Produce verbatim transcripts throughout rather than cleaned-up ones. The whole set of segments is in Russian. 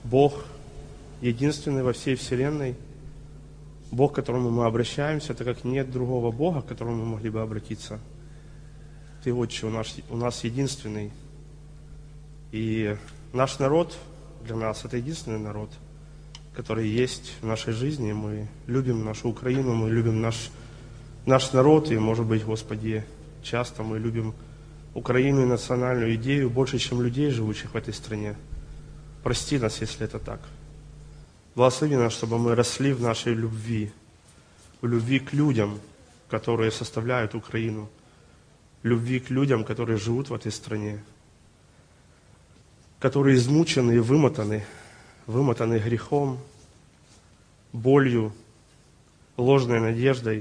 Бог единственный во всей вселенной, Бог, к которому мы обращаемся, так как нет другого Бога, к которому мы могли бы обратиться. Ты, Отче, у нас, у нас единственный. И наш народ для нас – это единственный народ, который есть в нашей жизни. Мы любим нашу Украину, мы любим наш, наш народ, и, может быть, Господи, часто мы любим Украину и национальную идею больше, чем людей, живущих в этой стране. Прости нас, если это так. Благослови нас, чтобы мы росли в нашей любви, в любви к людям, которые составляют Украину, любви к людям, которые живут в этой стране, которые измучены и вымотаны, вымотаны грехом, болью, ложной надеждой,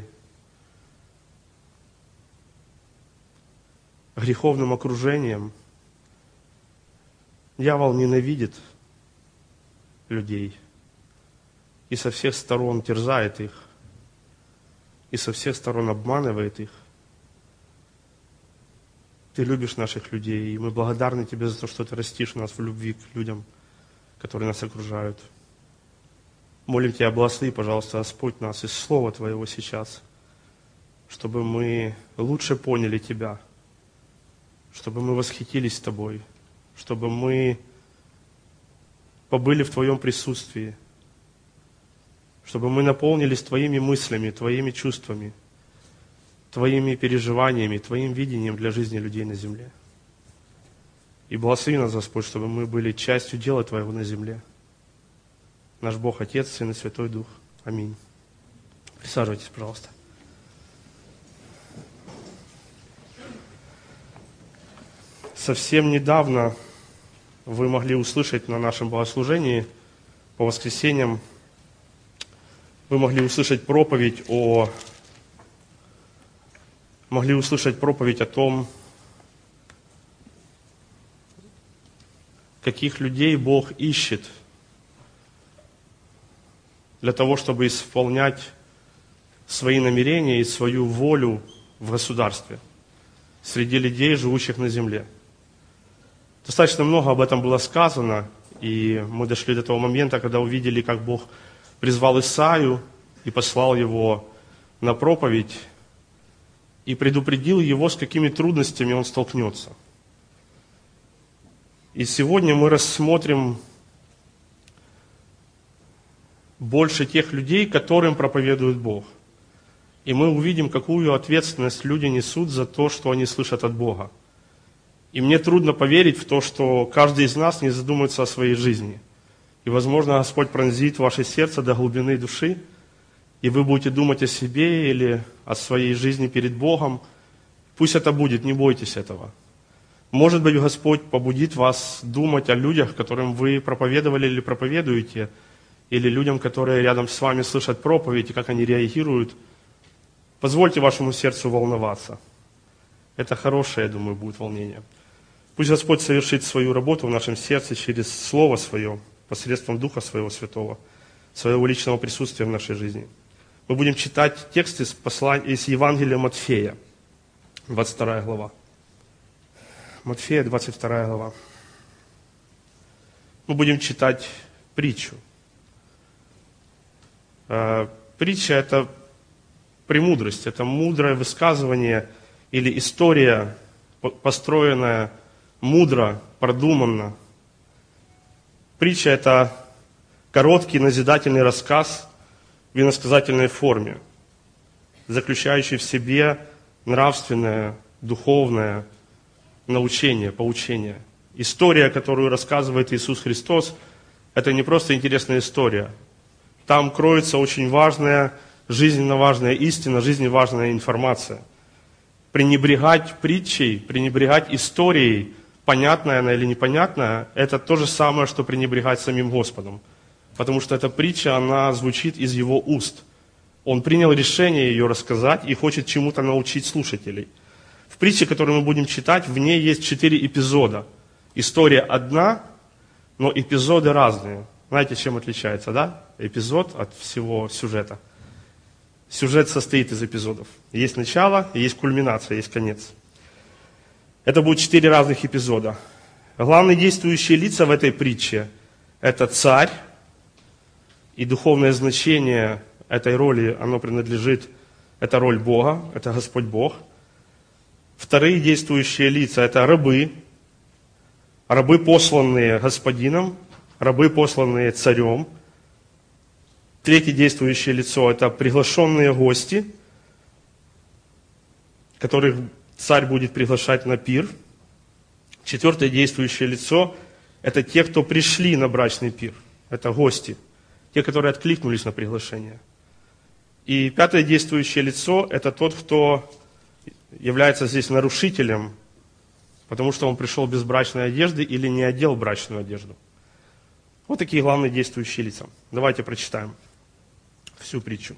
греховным окружением. Дьявол ненавидит людей и со всех сторон терзает их, и со всех сторон обманывает их. Ты любишь наших людей, и мы благодарны Тебе за то, что Ты растишь нас в любви к людям, которые нас окружают. Молим Тебя, благослови, пожалуйста, Господь, нас из Слова Твоего сейчас, чтобы мы лучше поняли Тебя, чтобы мы восхитились Тобой, чтобы мы побыли в Твоем присутствии, чтобы мы наполнились Твоими мыслями, Твоими чувствами, Твоими переживаниями, Твоим видением для жизни людей на земле. И благослови нас, Господь, чтобы мы были частью дела Твоего на земле. Наш Бог, Отец, Сын и Святой Дух. Аминь. Присаживайтесь, пожалуйста. Совсем недавно вы могли услышать на нашем богослужении по воскресеньям, вы могли услышать проповедь о, могли услышать проповедь о том, каких людей Бог ищет для того, чтобы исполнять свои намерения и свою волю в государстве, среди людей, живущих на земле. Достаточно много об этом было сказано, и мы дошли до того момента, когда увидели, как Бог призвал Исаию и послал его на проповедь, и предупредил его, с какими трудностями он столкнется. И сегодня мы рассмотрим больше тех людей, которым проповедует Бог. И мы увидим, какую ответственность люди несут за то, что они слышат от Бога. И мне трудно поверить в то, что каждый из нас не задумается о своей жизни. И, возможно, Господь пронзит ваше сердце до глубины души, и вы будете думать о себе или о своей жизни перед Богом. Пусть это будет, не бойтесь этого. Может быть, Господь побудит вас думать о людях, которым вы проповедовали или проповедуете, или людям, которые рядом с вами слышат проповедь, и как они реагируют. Позвольте вашему сердцу волноваться. Это хорошее, я думаю, будет волнение. Пусть Господь совершит свою работу в нашем сердце через Слово Свое, посредством Духа Своего Святого, Своего личного присутствия в нашей жизни. Мы будем читать текст из, послания, из Евангелия Матфея, двадцать вторая глава. Матфея, двадцать вторая глава. Мы будем читать притчу. Притча – это премудрость, это мудрое высказывание или история, построенная мудро, продуманно. Притча – это короткий назидательный рассказ в иносказательной форме, заключающий в себе нравственное, духовное научение, поучение. История, которую рассказывает Иисус Христос, это не просто интересная история. Там кроется очень важная, жизненно важная истина, жизненно важная информация. Пренебрегать притчей, пренебрегать историей, понятная она или непонятная, это то же самое, что пренебрегать самим Господом. Потому что эта притча, она звучит из Его уст. Он принял решение ее рассказать и хочет чему-то научить слушателей. В притче, которую мы будем читать, в ней есть четыре эпизода. История одна, но эпизоды разные. Знаете, чем отличается, да? Эпизод от всего сюжета. Сюжет состоит из эпизодов. Есть начало, есть кульминация, есть конец. Это будет четыре разных эпизода. Главные действующие лица в этой притче это царь, и духовное значение этой роли, оно принадлежит, это роль Бога, это Господь Бог. Вторые действующие лица – это рабы, рабы, посланные Господином, рабы, посланные царем. Третье действующее лицо – это приглашенные гости, которых царь будет приглашать на пир. Четвертое действующее лицо – это те, кто пришли на брачный пир. Это гости, те, которые откликнулись на приглашение. И пятое действующее лицо – это тот, кто является здесь нарушителем, потому что он пришел без брачной одежды или не одел брачную одежду. Вот такие главные действующие лица. Давайте прочитаем всю притчу.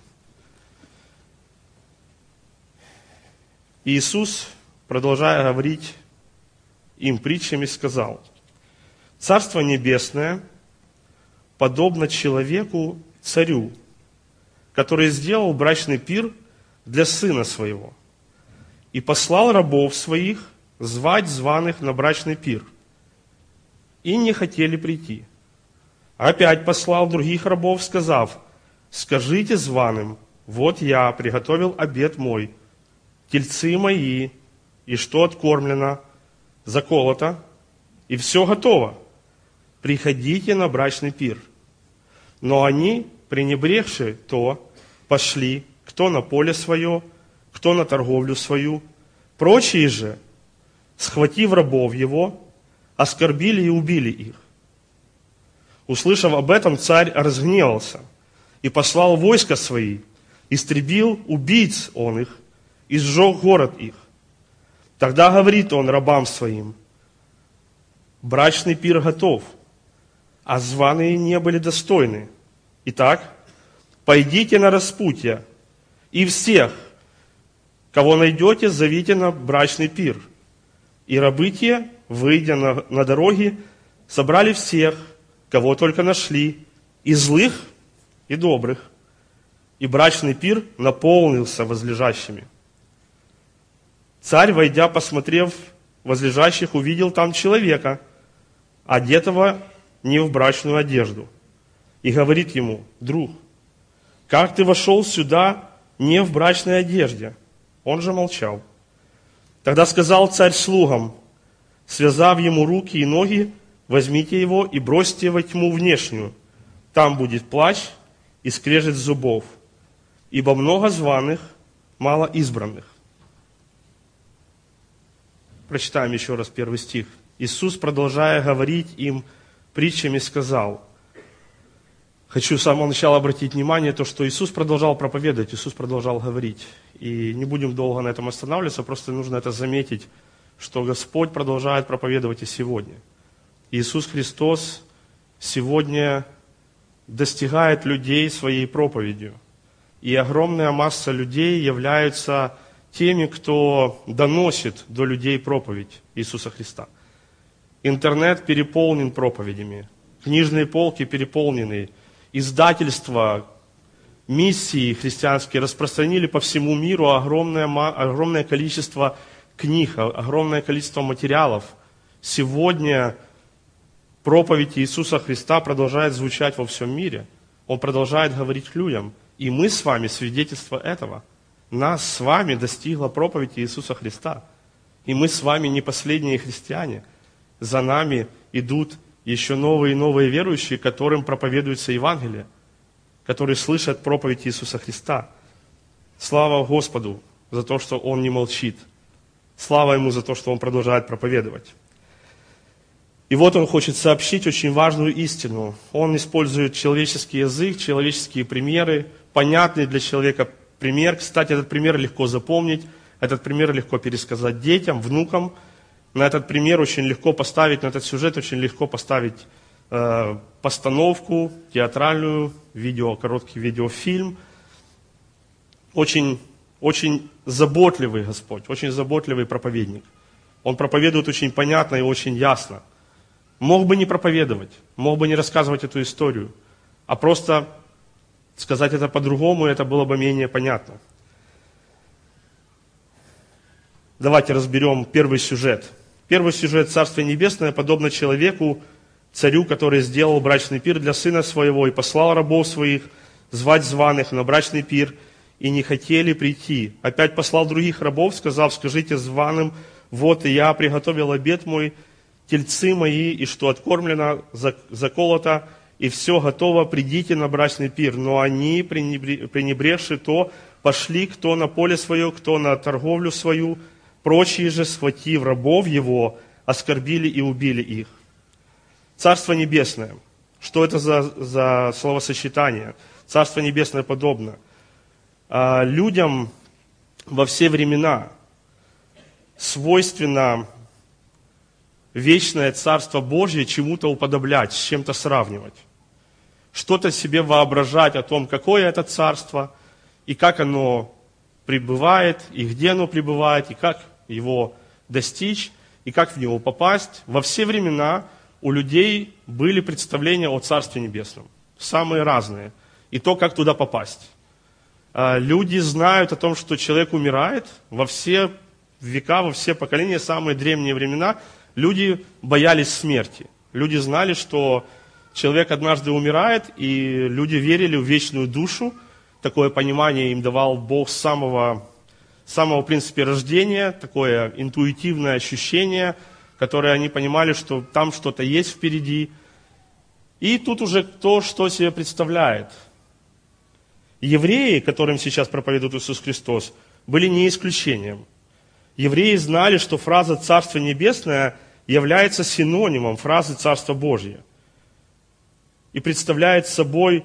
Иисус, продолжая говорить им притчами, сказал: «Царство небесное подобно человеку, царю, который сделал брачный пир для сына своего и послал рабов своих звать званых на брачный пир, и не хотели прийти. Опять послал других рабов, сказав: скажите званым, вот я приготовил обед мой, тельцы мои, и что откормлено, заколото, и все готово. Приходите на брачный пир. Но они, пренебрегши то, пошли, кто на поле свое, кто на торговлю свою. Прочие же, схватив рабов его, оскорбили и убили их. Услышав об этом, царь разгневался и послал войска свои, истребил убийц он их, и сжег город их. Тогда говорит он рабам своим: брачный пир готов, а званые не были достойны. Итак, пойдите на распутье, и всех, кого найдете, зовите на брачный пир. И рабы те, выйдя на, на дороги, собрали всех, кого только нашли, и злых, и добрых. И брачный пир наполнился возлежащими. Царь, войдя, посмотрев возлежащих, увидел там человека, одетого не в брачную одежду, и говорит ему: друг, как ты вошел сюда не в брачной одежде? Он же молчал. Тогда сказал царь слугам: связав ему руки и ноги, возьмите его и бросьте во тьму внешнюю. Там будет плач и скрежет зубов, ибо много званых, мало избранных. Прочитаем еще раз первый стих. Иисус, продолжая говорить им притчами, сказал. Хочу с самого начала обратить внимание, то, что Иисус продолжал проповедовать, Иисус продолжал говорить. И не будем долго на этом останавливаться, просто нужно это заметить, что Господь продолжает проповедовать и сегодня. Иисус Христос сегодня достигает людей своей проповедью. И огромная масса людей являются теми, кто доносит до людей проповедь Иисуса Христа. Интернет переполнен проповедями, книжные полки переполнены, издательства, миссии христианские распространили по всему миру огромное, огромное количество книг, огромное количество материалов. Сегодня проповедь Иисуса Христа продолжает звучать во всем мире. Он продолжает говорить к людям. И мы с вами свидетельство этого. Нас с вами достигла проповедь Иисуса Христа. И мы с вами не последние христиане. За нами идут еще новые и новые верующие, которым проповедуется Евангелие, которые слышат проповедь Иисуса Христа. Слава Господу за то, что Он не молчит. Слава Ему за то, что Он продолжает проповедовать. И вот Он хочет сообщить очень важную истину. Он использует человеческий язык, человеческие примеры, понятный для человека пример. Кстати, этот пример легко запомнить, этот пример легко пересказать детям, внукам. На этот пример очень легко поставить, на этот сюжет очень легко поставить э, постановку театральную, видео, короткий видеофильм. Очень, очень заботливый Господь, очень заботливый проповедник. Он проповедует очень понятно и очень ясно. Мог бы не проповедовать, мог бы не рассказывать эту историю, а просто сказать это по-другому, это было бы менее понятно. Давайте разберем первый сюжет. Первый сюжет: Царствие Небесное подобно человеку, царю, который сделал брачный пир для сына своего и послал рабов своих звать званых на брачный пир, и не хотели прийти. Опять послал других рабов, сказав: скажите званым: вот и я приготовил обед мой, тельцы мои, и что откормлено, заколото, и все готово, придите на брачный пир. Но они, пренебрегши то, пошли кто на поле свое, кто на торговлю свою, прочие же, схватив рабов его, оскорбили и убили их. Царство Небесное. Что это за, за словосочетание? Царство Небесное подобно. А, людям во все времена свойственно вечное Царство Божье чему-то уподоблять, с чем-то сравнивать. Что-то себе воображать о том, какое это Царство, и как оно пребывает, и где оно пребывает, и как его достичь, и как в него попасть. Во все времена у людей были представления о Царстве Небесном, самые разные, и то, как туда попасть. Люди знают о том, что человек умирает во все века, во все поколения, самые древние времена. Люди боялись смерти. Люди знали, что человек однажды умирает, и люди верили в вечную душу. Такое понимание им давал Бог с самого, с самого в принципе, рождения, такое интуитивное ощущение, которое они понимали, что там что-то есть впереди. И тут уже кто что себе представляет. Евреи, которым сейчас проповедует Иисус Христос, были не исключением. Евреи знали, что фраза «Царство Небесное» является синонимом фразы «Царство Божье» и представляет собой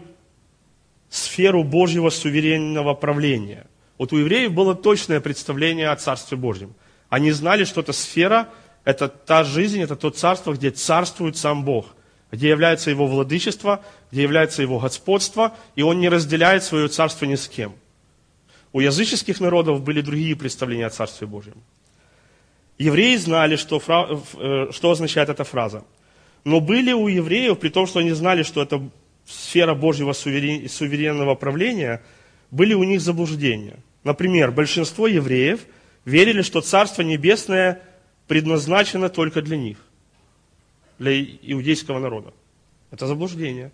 сферу Божьего суверенного правления. Вот у евреев было точное представление о Царстве Божьем. Они знали, что эта сфера – это та жизнь, это то царство, где царствует сам Бог, где является Его владычество, где является Его господство, и Он не разделяет свое царство ни с кем. У языческих народов были другие представления о Царстве Божьем. Евреи знали, что, фра... что означает эта фраза. Но были у евреев, при том, что они знали, что это сфера Божьего суверен... суверенного правления, были у них заблуждения. Например, большинство евреев верили, что Царство Небесное предназначено только для них, для иудейского народа. Это заблуждение.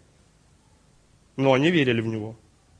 Но они верили в него.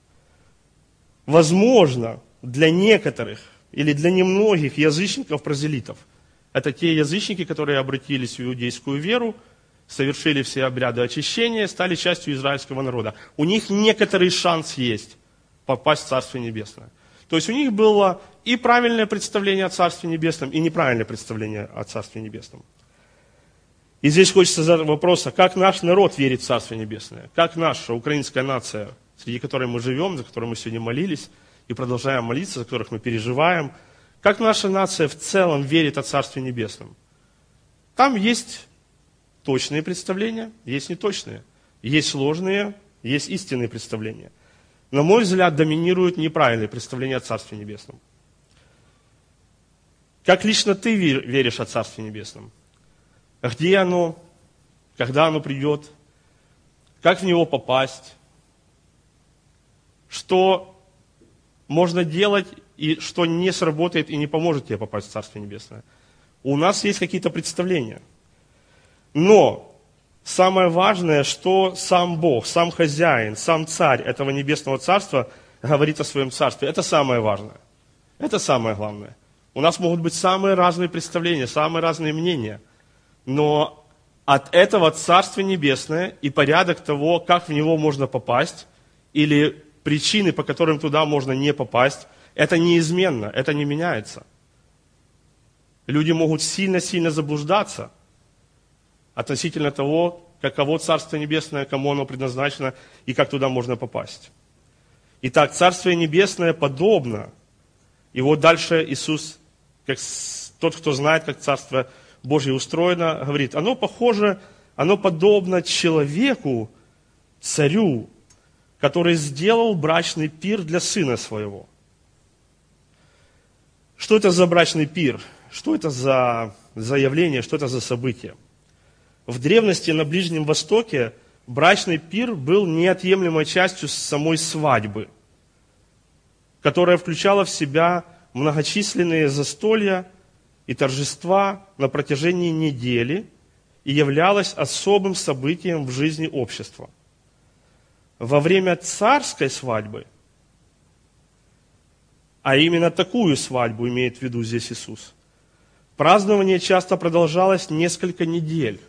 Возможно, для некоторых или для немногих язычников-прозелитов, это те язычники, которые обратились в иудейскую веру, совершили все обряды очищения, стали частью израильского народа. У них некоторый шанс есть попасть в Царство Небесное. То есть у них было и правильное представление о Царстве Небесном, и неправильное представление о Царстве Небесном. И здесь хочется задать вопрос, а как наш народ верит в Царство Небесное? Как наша украинская нация, среди которой мы живем, за которой мы сегодня молились и продолжаем молиться, за которых мы переживаем, как наша нация в целом верит о Царстве Небесном? Там есть точные представления, есть неточные, есть сложные, есть истинные представления. На мой взгляд, доминируют неправильные представления о Царстве Небесном. Как лично ты веришь о Царстве Небесном? Где оно? Когда оно придет? Как в него попасть? Что можно делать и что не сработает и не поможет тебе попасть в Царство Небесное? У нас есть какие-то представления. Но самое важное, что сам Бог, сам хозяин, сам царь этого небесного царства говорит о своем царстве. Это самое важное. Это самое главное. У нас могут быть самые разные представления, самые разные мнения. Но от этого Царство Небесное и порядок того, как в него можно попасть, или причины, по которым туда можно не попасть, это неизменно, это не меняется. Люди могут сильно-сильно заблуждаться относительно того, каково Царство Небесное, кому оно предназначено и как туда можно попасть. Итак, Царствие Небесное подобно. И вот дальше Иисус, как тот, кто знает, как Царство Божье устроено, говорит, оно похоже, оно подобно человеку, царю, который сделал брачный пир для сына своего. Что это за брачный пир? Что это за заявление, что это за событие? В древности на Ближнем Востоке брачный пир был неотъемлемой частью самой свадьбы, которая включала в себя многочисленные застолья и торжества на протяжении недели, и являлось особым событием в жизни общества. Во время царской свадьбы, а именно такую свадьбу имеет в виду здесь Иисус, празднование часто продолжалось несколько недель.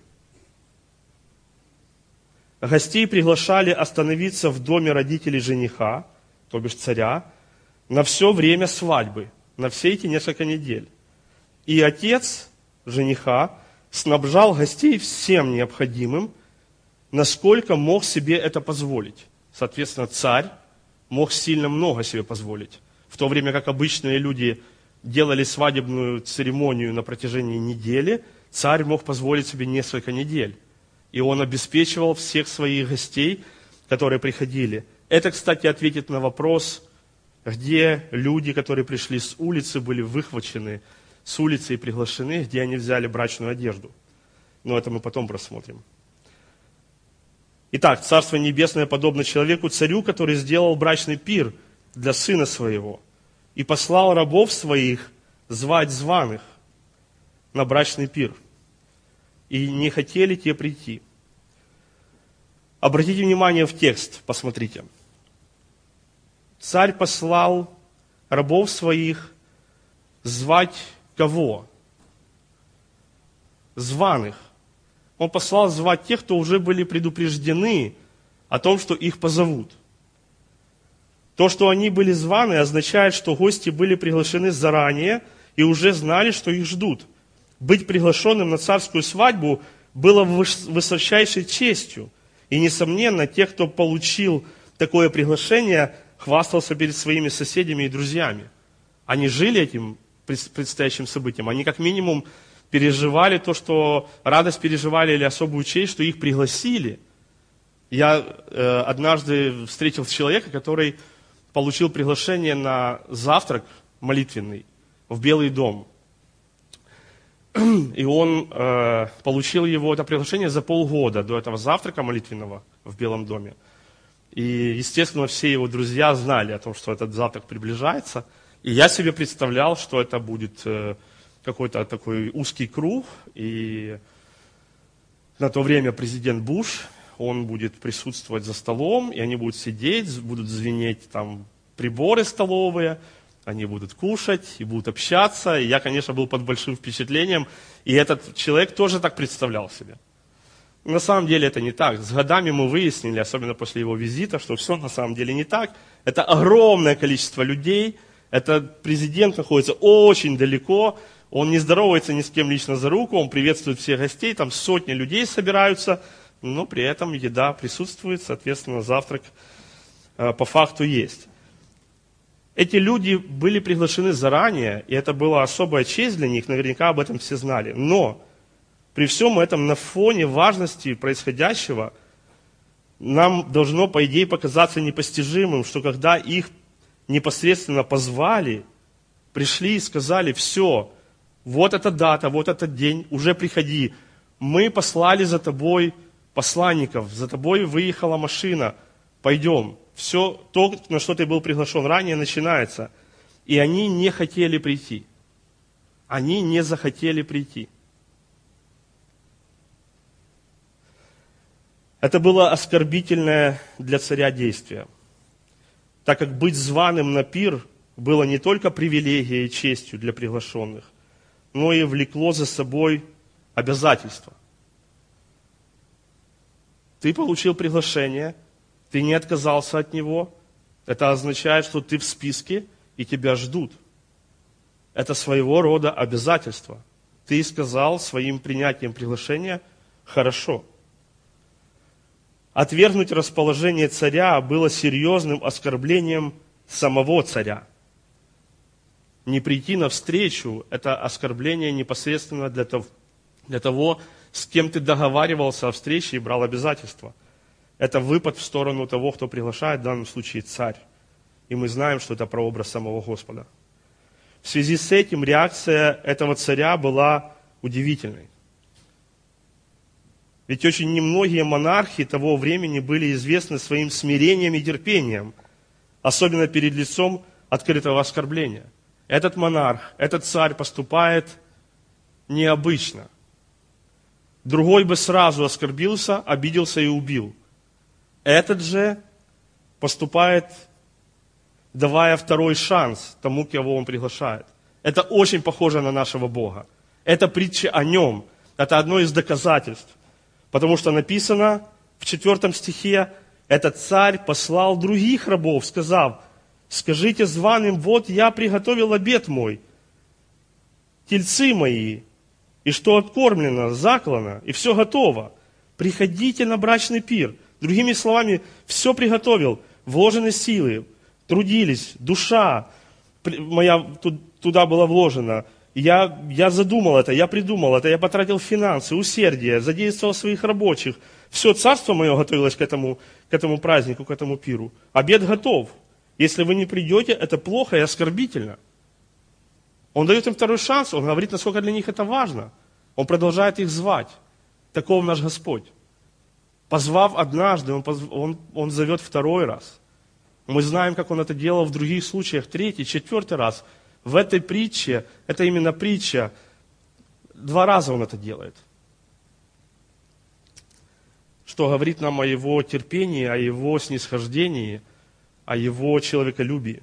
Гостей приглашали остановиться в доме родителей жениха, то бишь царя, на все время свадьбы, на все эти несколько недель. И отец жениха снабжал гостей всем необходимым, насколько мог себе это позволить. Соответственно, царь мог сильно много себе позволить. В то время как обычные люди делали свадебную церемонию на протяжении недели, царь мог позволить себе несколько недель. И он обеспечивал всех своих гостей, которые приходили. Это, кстати, ответит на вопрос, где люди, которые пришли с улицы, были выхвачены с улицы и приглашены, где они взяли брачную одежду. Но это мы потом просмотрим. Итак, Царство Небесное подобно человеку, царю, который сделал брачный пир для сына своего и послал рабов своих звать званых на брачный пир. И не хотели те прийти. Обратите внимание в текст, посмотрите. Царь послал рабов своих звать кого? Званых. Он послал звать тех, кто уже были предупреждены о том, что их позовут. То, что они были званы, означает, что гости были приглашены заранее и уже знали, что их ждут. Быть приглашенным на царскую свадьбу было высочайшей честью. И, несомненно, те, кто получил такое приглашение, хвастался перед своими соседями и друзьями. Они жили этим предстоящим событием. Они, как минимум, переживали то, что радость переживали или особую честь, что их пригласили. Я э, однажды встретил человека, который получил приглашение на завтрак молитвенный в Белый дом. И он э, получил его, это приглашение, за полгода до этого завтрака молитвенного в Белом доме. И, естественно, все его друзья знали о том, что этот завтрак приближается. И я себе представлял, что это будет э, какой-то такой узкий круг. И на то время президент Буш, он будет присутствовать за столом, и они будут сидеть, будут звенеть там приборы столовые, они будут кушать и будут общаться. И я, конечно, был под большим впечатлением. И этот человек тоже так представлял себе. На самом деле это не так. С годами мы выяснили, особенно после его визита, что все на самом деле не так. Это огромное количество людей. Этот президент находится очень далеко. Он не здоровается ни с кем лично за руку. Он приветствует всех гостей. Там сотни людей собираются. Но при этом еда присутствует. Соответственно, завтрак э, по факту есть. Эти люди были приглашены заранее, и это была особая честь для них, наверняка об этом все знали. Но при всем этом на фоне важности происходящего нам должно, по идее, показаться непостижимым, что когда их непосредственно позвали, пришли и сказали: все, вот эта дата, вот этот день, уже приходи. Мы послали за тобой посланников, за тобой выехала машина, пойдем. Все то, на что ты был приглашен ранее, начинается. И они не хотели прийти. Они не захотели прийти. Это было оскорбительное для царя действие, так как быть званым на пир было не только привилегией и честью для приглашенных, но и влекло за собой обязательства. Ты получил приглашение, ты не отказался от него, это означает, что ты в списке и тебя ждут. Это своего рода обязательство. Ты сказал своим принятием приглашения «хорошо». Отвергнуть расположение царя было серьезным оскорблением самого царя. Не прийти навстречу – это оскорбление непосредственно для того, для того, с кем ты договаривался о встрече и брал обязательства. Это выпад в сторону того, кто приглашает, в данном случае царь. И мы знаем, что это прообраз самого Господа. В связи с этим реакция этого царя была удивительной. Ведь очень немногие монархи того времени были известны своим смирением и терпением, особенно перед лицом открытого оскорбления. Этот монарх, этот царь поступает необычно. другой бы сразу оскорбился, обиделся и убил. Этот же поступает, давая второй шанс тому, кого он приглашает. Это очень похоже на нашего Бога. Это притча о нем. Это одно из доказательств. Потому что написано в четвертом стихе, этот царь послал других рабов, сказав: скажите званым, вот я приготовил обед мой, тельцы мои, и что откормлено, заклано, и все готово. Приходите на брачный пир. Другими словами, все приготовил, вложены силы, трудились, душа моя туда была вложена. Я, я задумал это, я придумал это, я потратил финансы, усердие, задействовал своих рабочих. Все царство мое готовилось к этому, к этому празднику, к этому пиру. Обед готов. Если вы не придете, это плохо и оскорбительно. Он дает им второй шанс, он говорит, насколько для них это важно. Он продолжает их звать. Таков наш Господь. Позвав однажды, он, позв... он, он зовет второй раз. Мы знаем, как он это делал в других случаях, третий, четвертый раз. В этой притче, это именно притча, два раза он это делает. Что говорит нам о его терпении, о его снисхождении, о его человеколюбии.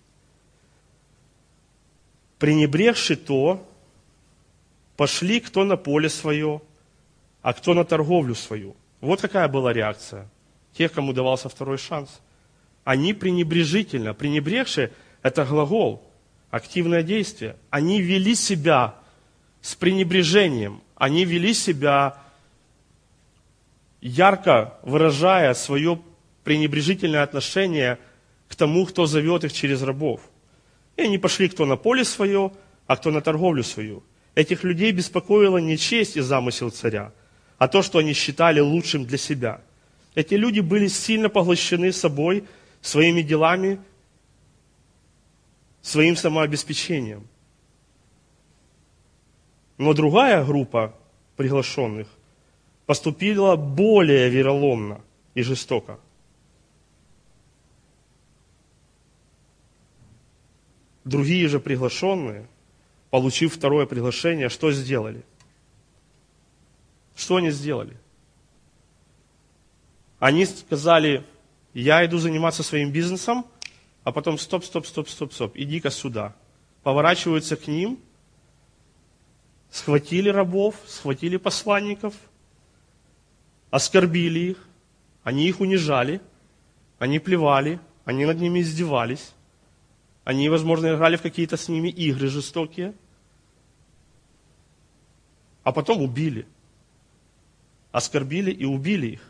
Пренебрегши то, пошли кто на поле свое, а кто на торговлю свою. Вот какая была реакция тех, кому давался второй шанс. Они пренебрежительно, пренебрегши – это глагол, активное действие. Они вели себя с пренебрежением, они вели себя, ярко выражая свое пренебрежительное отношение к тому, кто зовет их через рабов. И они пошли кто на поле свое, а кто на торговлю свою. Этих людей беспокоила не честь и замысел царя, а то, что они считали лучшим для себя. Эти люди были сильно поглощены собой, своими делами, своим самообеспечением. Но другая группа приглашенных поступила более вероломно и жестоко. Другие же приглашенные, получив второе приглашение, что сделали? Что они сделали? Они сказали: я иду заниматься своим бизнесом, а потом стоп, стоп, стоп, стоп, стоп, иди-ка сюда. Поворачиваются к ним, схватили рабов, схватили посланников, оскорбили их, они их унижали, они плевали, они над ними издевались, они, возможно, играли в какие-то с ними игры жестокие, а потом убили, оскорбили и убили их.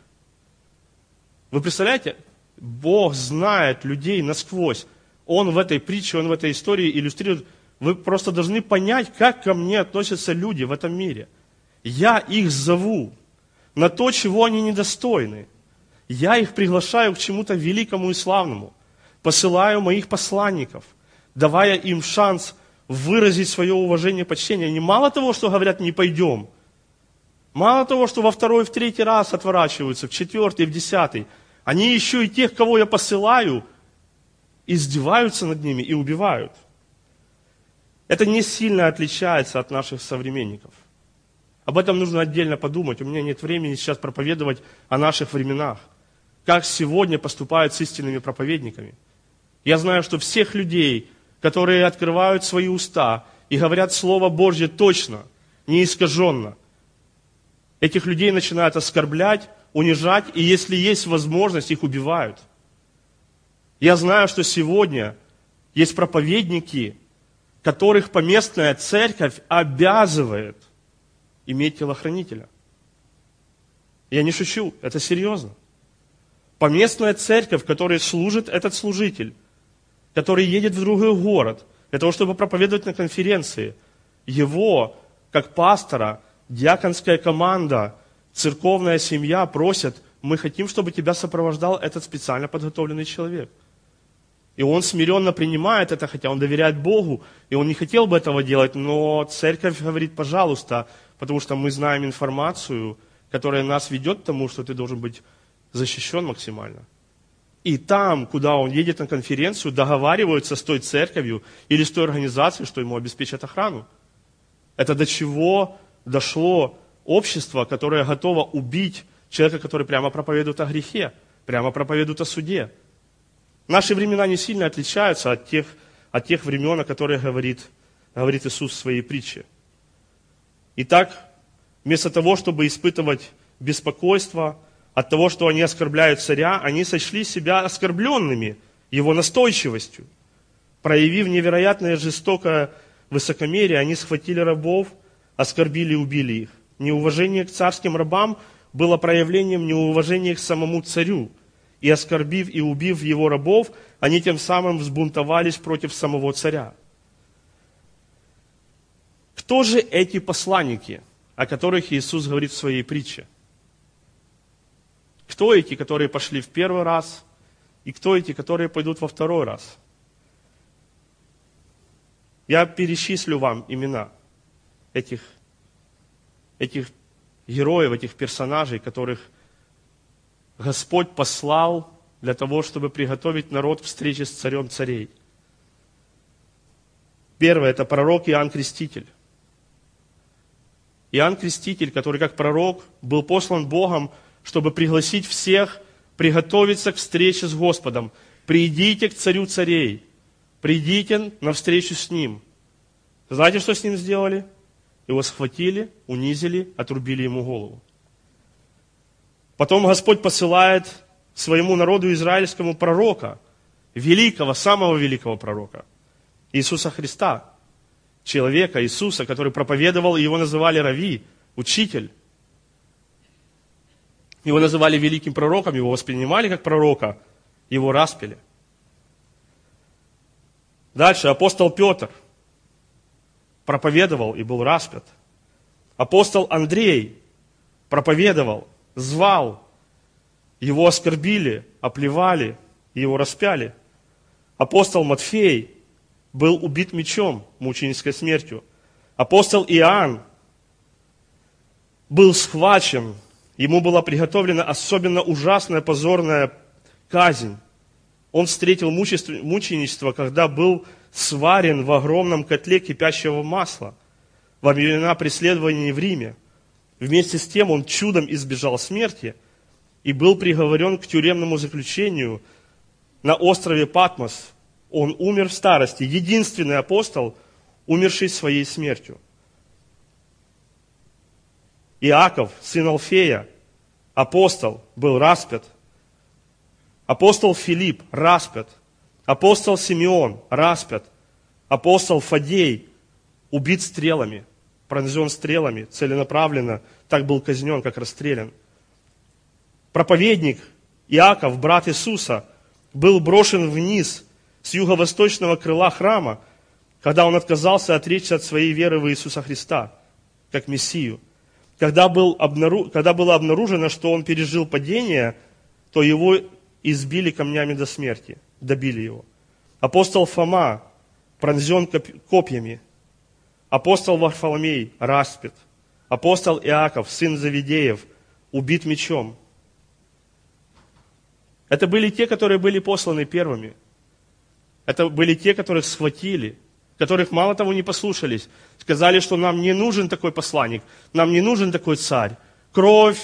Вы представляете? Бог знает людей насквозь. Он в этой притче, Он в этой истории иллюстрирует. Вы просто должны понять, как ко мне относятся люди в этом мире. Я их зову на то, чего они недостойны. Я их приглашаю к чему-то великому и славному. Посылаю моих посланников, давая им шанс выразить свое уважение и почтение. Они мало того, что говорят «не пойдем», мало того, что во второй, в третий раз отворачиваются, в четвертый, в десятый, они еще и тех, кого я посылаю, издеваются над ними и убивают. Это не сильно отличается от наших современников. Об этом нужно отдельно подумать. У меня нет времени сейчас проповедовать о наших временах. Как сегодня поступают с истинными проповедниками. Я знаю, что всех людей, которые открывают свои уста и говорят Слово Божье точно, неискаженно, этих людей начинают оскорблять, унижать, и если есть возможность, их убивают. Я знаю, что сегодня есть проповедники, которых поместная церковь обязывает иметь телохранителя. Я не шучу, это серьезно. Поместная церковь, в которой служит этот служитель, который едет в другой город, для того, чтобы проповедовать на конференции, его, как пастора, диаконская команда, церковная семья просят: мы хотим, чтобы тебя сопровождал этот специально подготовленный человек. И он смиренно принимает это, хотя он доверяет Богу, и он не хотел бы этого делать, но церковь говорит: пожалуйста, потому что мы знаем информацию, которая нас ведет к тому, что ты должен быть защищен максимально. И там, куда он едет на конференцию, договариваются с той церковью или с той организацией, что ему обеспечат охрану. Это до чего дошло общество, которое готово убить человека, который прямо проповедует о грехе, прямо проповедует о суде. Наши времена не сильно отличаются от тех, от тех времен, о которых говорит, говорит Иисус в своей притче. Итак, вместо того, чтобы испытывать беспокойство от того, что они оскорбляют царя, они сочли себя оскорбленными его настойчивостью. Проявив невероятное жестокое высокомерие, они схватили рабов, оскорбили и убили их. Неуважение к царским рабам было проявлением неуважения к самому царю. И оскорбив и убив его рабов, они тем самым взбунтовались против самого царя. Кто же эти посланники, о которых Иисус говорит в своей притче? Кто эти, которые пошли в первый раз, и кто эти, которые пойдут во второй раз? Я перечислю вам имена этих, этих героев, этих персонажей, которых Господь послал для того, чтобы приготовить народ к встрече с царем царей. Первое – это пророк Иоанн Креститель. Иоанн Креститель, который как пророк был послан Богом, чтобы пригласить всех приготовиться к встрече с Господом. Придите к царю царей, придите на встречу с ним. Знаете, что с ним сделали? Его схватили, унизили, отрубили ему голову. Потом Господь посылает своему народу израильскому пророка, великого, самого великого пророка, Иисуса Христа, человека Иисуса, который проповедовал, и его называли Рави, учитель. Его называли великим пророком, его воспринимали как пророка, его распяли. Дальше апостол Петр проповедовал и был распят. Апостол Андрей проповедовал, звал, его оскорбили, оплевали, его распяли. Апостол Матфей был убит мечом, мученической смертью. Апостол Иоанн был схвачен, ему была приготовлена особенно ужасная позорная казнь. Он встретил мученичество, когда был сварен в огромном котле кипящего масла во времена преследования в Риме. Вместе с тем он чудом избежал смерти и был приговорен к тюремному заключению на острове Патмос. Он умер в старости, единственный апостол, умерший своей смертью. Иаков, сын Алфея, апостол, был распят. Апостол Филипп распят. Апостол Симеон распят. Апостол Фадей убит стрелами, пронзен стрелами, целенаправленно, так был казнен, как расстрелян. Проповедник Иаков, брат Иисуса, был брошен вниз с юго-восточного крыла храма, когда он отказался отречься от своей веры в Иисуса Христа, как Мессию. Когда, был обнару... когда было обнаружено, что он пережил падение, то его избили камнями до смерти, добили его. Апостол Фома пронзен копьями. Апостол Варфоломей распят. Апостол Иаков, сын Завидеев, убит мечом. Это были те, которые были посланы первыми. Это были те, которых схватили, которых мало того не послушались. Сказали, что нам не нужен такой посланник, нам не нужен такой царь. Кровь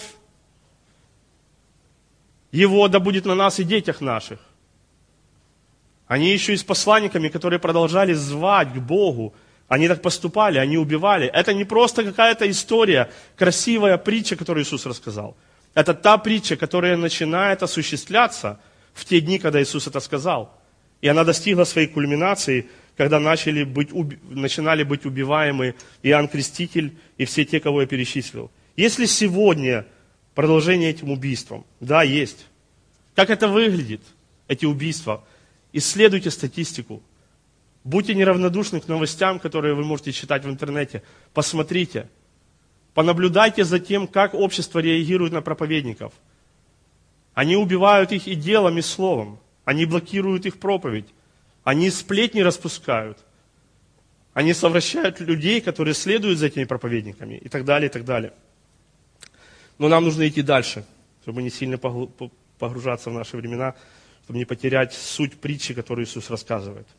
его да будет на нас и детях наших. Они еще и с посланниками, которые продолжали звать к Богу. Они так поступали, они убивали. Это не просто какая-то история, красивая притча, которую Иисус рассказал. Это та притча, которая начинает осуществляться в те дни, когда Иисус это сказал. И она достигла своей кульминации, когда начали быть, начинали быть убиваемы Иоанн Креститель и все те, кого я перечислил. Есть ли сегодня продолжение этим убийствам? Да, есть. Как это выглядит, эти убийства? Исследуйте статистику. Будьте неравнодушны к новостям, которые вы можете читать в интернете. Посмотрите. Понаблюдайте за тем, как общество реагирует на проповедников. Они убивают их и делом, и словом. Они блокируют их проповедь. Они сплетни распускают. Они совращают людей, которые следуют за этими проповедниками. И так далее, и так далее. Но нам нужно идти дальше, чтобы не сильно погружаться в наши времена, чтобы не потерять суть притчи, которую Иисус рассказывает.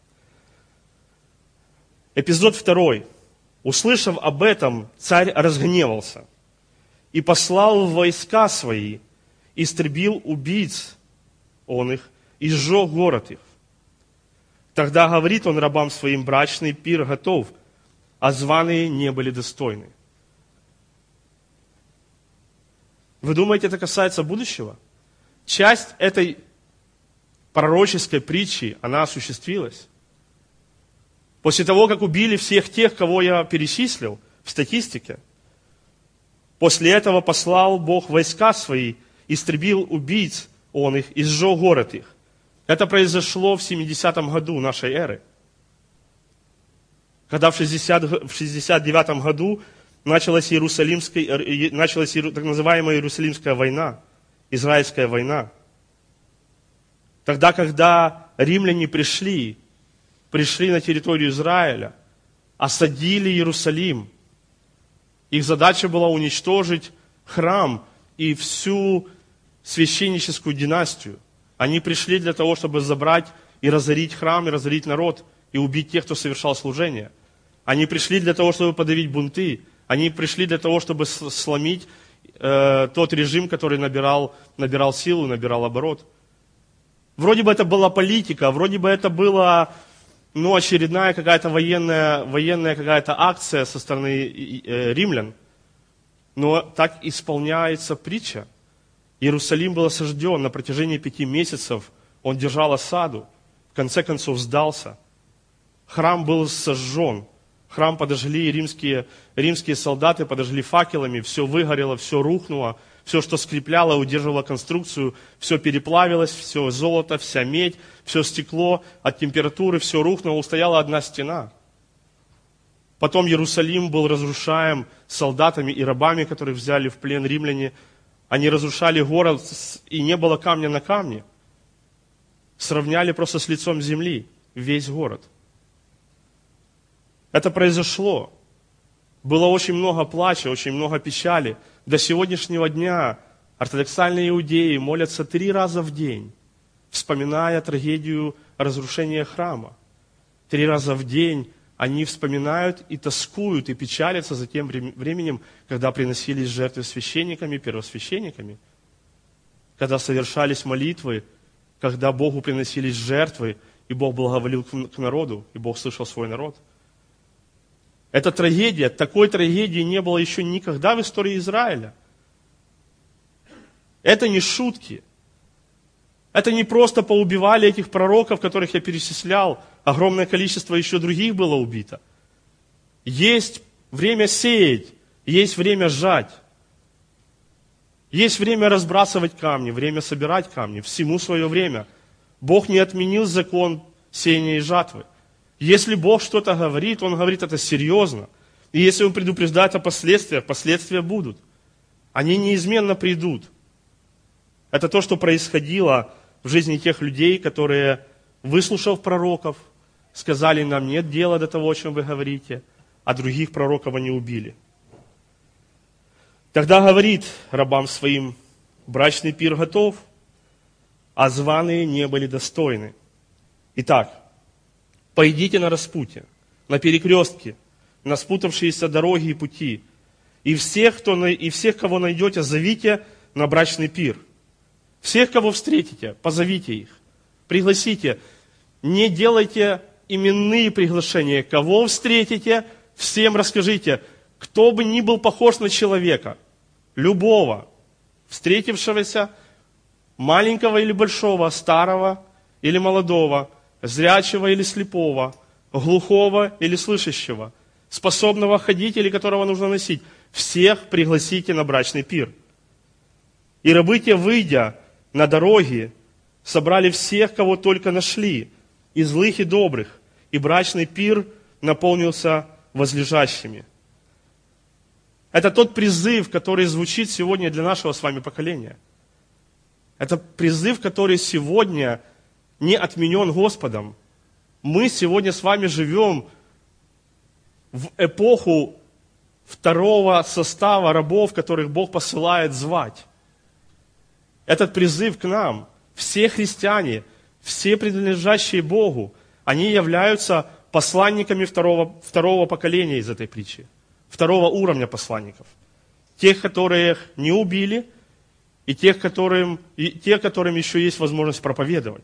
Эпизод второй. Услышав об этом, царь разгневался и послал войска свои, истребил убийц он их, и сжег город их. Тогда говорит он рабам своим: брачный пир готов, а званые не были достойны. Вы думаете, это касается будущего? Часть этой пророческой притчи, она осуществилась. После того, как убили всех тех, кого я перечислил в статистике, после этого послал Бог войска свои, истребил убийц он их и сжег город их. Это произошло в семидесятом году нашей эры. Когда в шестьдесят девятом году началась, Иерусалимская, началась так называемая Иерусалимская война, Израильская война. Тогда, когда римляне пришли, пришли на территорию Израиля, осадили Иерусалим, их задача была уничтожить храм и всю священническую династию. Они пришли для того, чтобы забрать и разорить храм, и разорить народ, и убить тех, кто совершал служение. Они пришли для того, чтобы подавить бунты. Они пришли для того, чтобы сломить э, тот режим, который набирал, набирал силу, набирал оборот. Вроде бы это была политика, вроде бы это была ну, очередная какая-то военная, военная какая-то акция со стороны э, римлян. Но так исполняется притча. Иерусалим был осажден на протяжении пяти месяцев. Он держал осаду. В конце концов сдался. Храм был сожжен. Храм подожгли римские, римские солдаты, подожгли факелами. Все выгорело, все рухнуло. Все, что скрепляло, удерживало конструкцию, все переплавилось, все золото, вся медь, все стекло. От температуры все рухнуло, устояла одна стена. Потом Иерусалим был разрушаем солдатами и рабами, которых взяли в плен римляне. Они разрушали город, и не было камня на камне. Сравняли просто с лицом земли весь город. Это произошло. Было очень много плача, очень много печали. До сегодняшнего дня ортодоксальные иудеи молятся три раза в день, вспоминая трагедию разрушения храма. Три раза в день они вспоминают и тоскуют, и печалятся за тем временем, когда приносились жертвы священниками, первосвященниками, когда совершались молитвы, когда Богу приносились жертвы, и Бог благоволил к народу, и Бог слышал свой народ. Это трагедия, такой трагедии не было еще никогда в истории Израиля. Это не шутки. Это не просто поубивали этих пророков, которых я перечислял. Огромное количество еще других было убито. Есть время сеять, есть время жать. Есть время разбрасывать камни, время собирать камни. Всему свое время. Бог не отменил закон сеяния и жатвы. Если Бог что-то говорит, Он говорит это серьезно. И если Он предупреждает о последствиях, последствия будут. Они неизменно придут. Это то, что происходило в жизни тех людей, которые, выслушав пророков, сказали: нам нет дела до того, о чем вы говорите, а других пророков они убили. Тогда говорит рабам своим: брачный пир готов, а званые не были достойны. Итак, пойдите на распутье, на перекрестке, на спутавшиеся дороги и пути, и всех, кто, и всех, кого найдете, зовите на брачный пир. Всех, кого встретите, позовите их, пригласите. Не делайте именные приглашения. Кого встретите, всем расскажите. Кто бы ни был похож на человека, любого, встретившегося, маленького или большого, старого или молодого, зрячего или слепого, глухого или слышащего, способного ходить или которого нужно носить, всех пригласите на брачный пир. И рабы те, выйдя на дороги, собрали всех, кого только нашли, и злых, и добрых, и брачный пир наполнился возлежащими. Это тот призыв, который звучит сегодня для нашего с вами поколения. Это призыв, который сегодня не отменен Господом. Мы сегодня с вами живем в эпоху второго состава рабов, которых Бог посылает звать. Этот призыв к нам, все христиане, все принадлежащие Богу, они являются посланниками второго, второго поколения из этой притчи, второго уровня посланников. Тех, которых не убили, и тех, которым, и те, которым еще есть возможность проповедовать.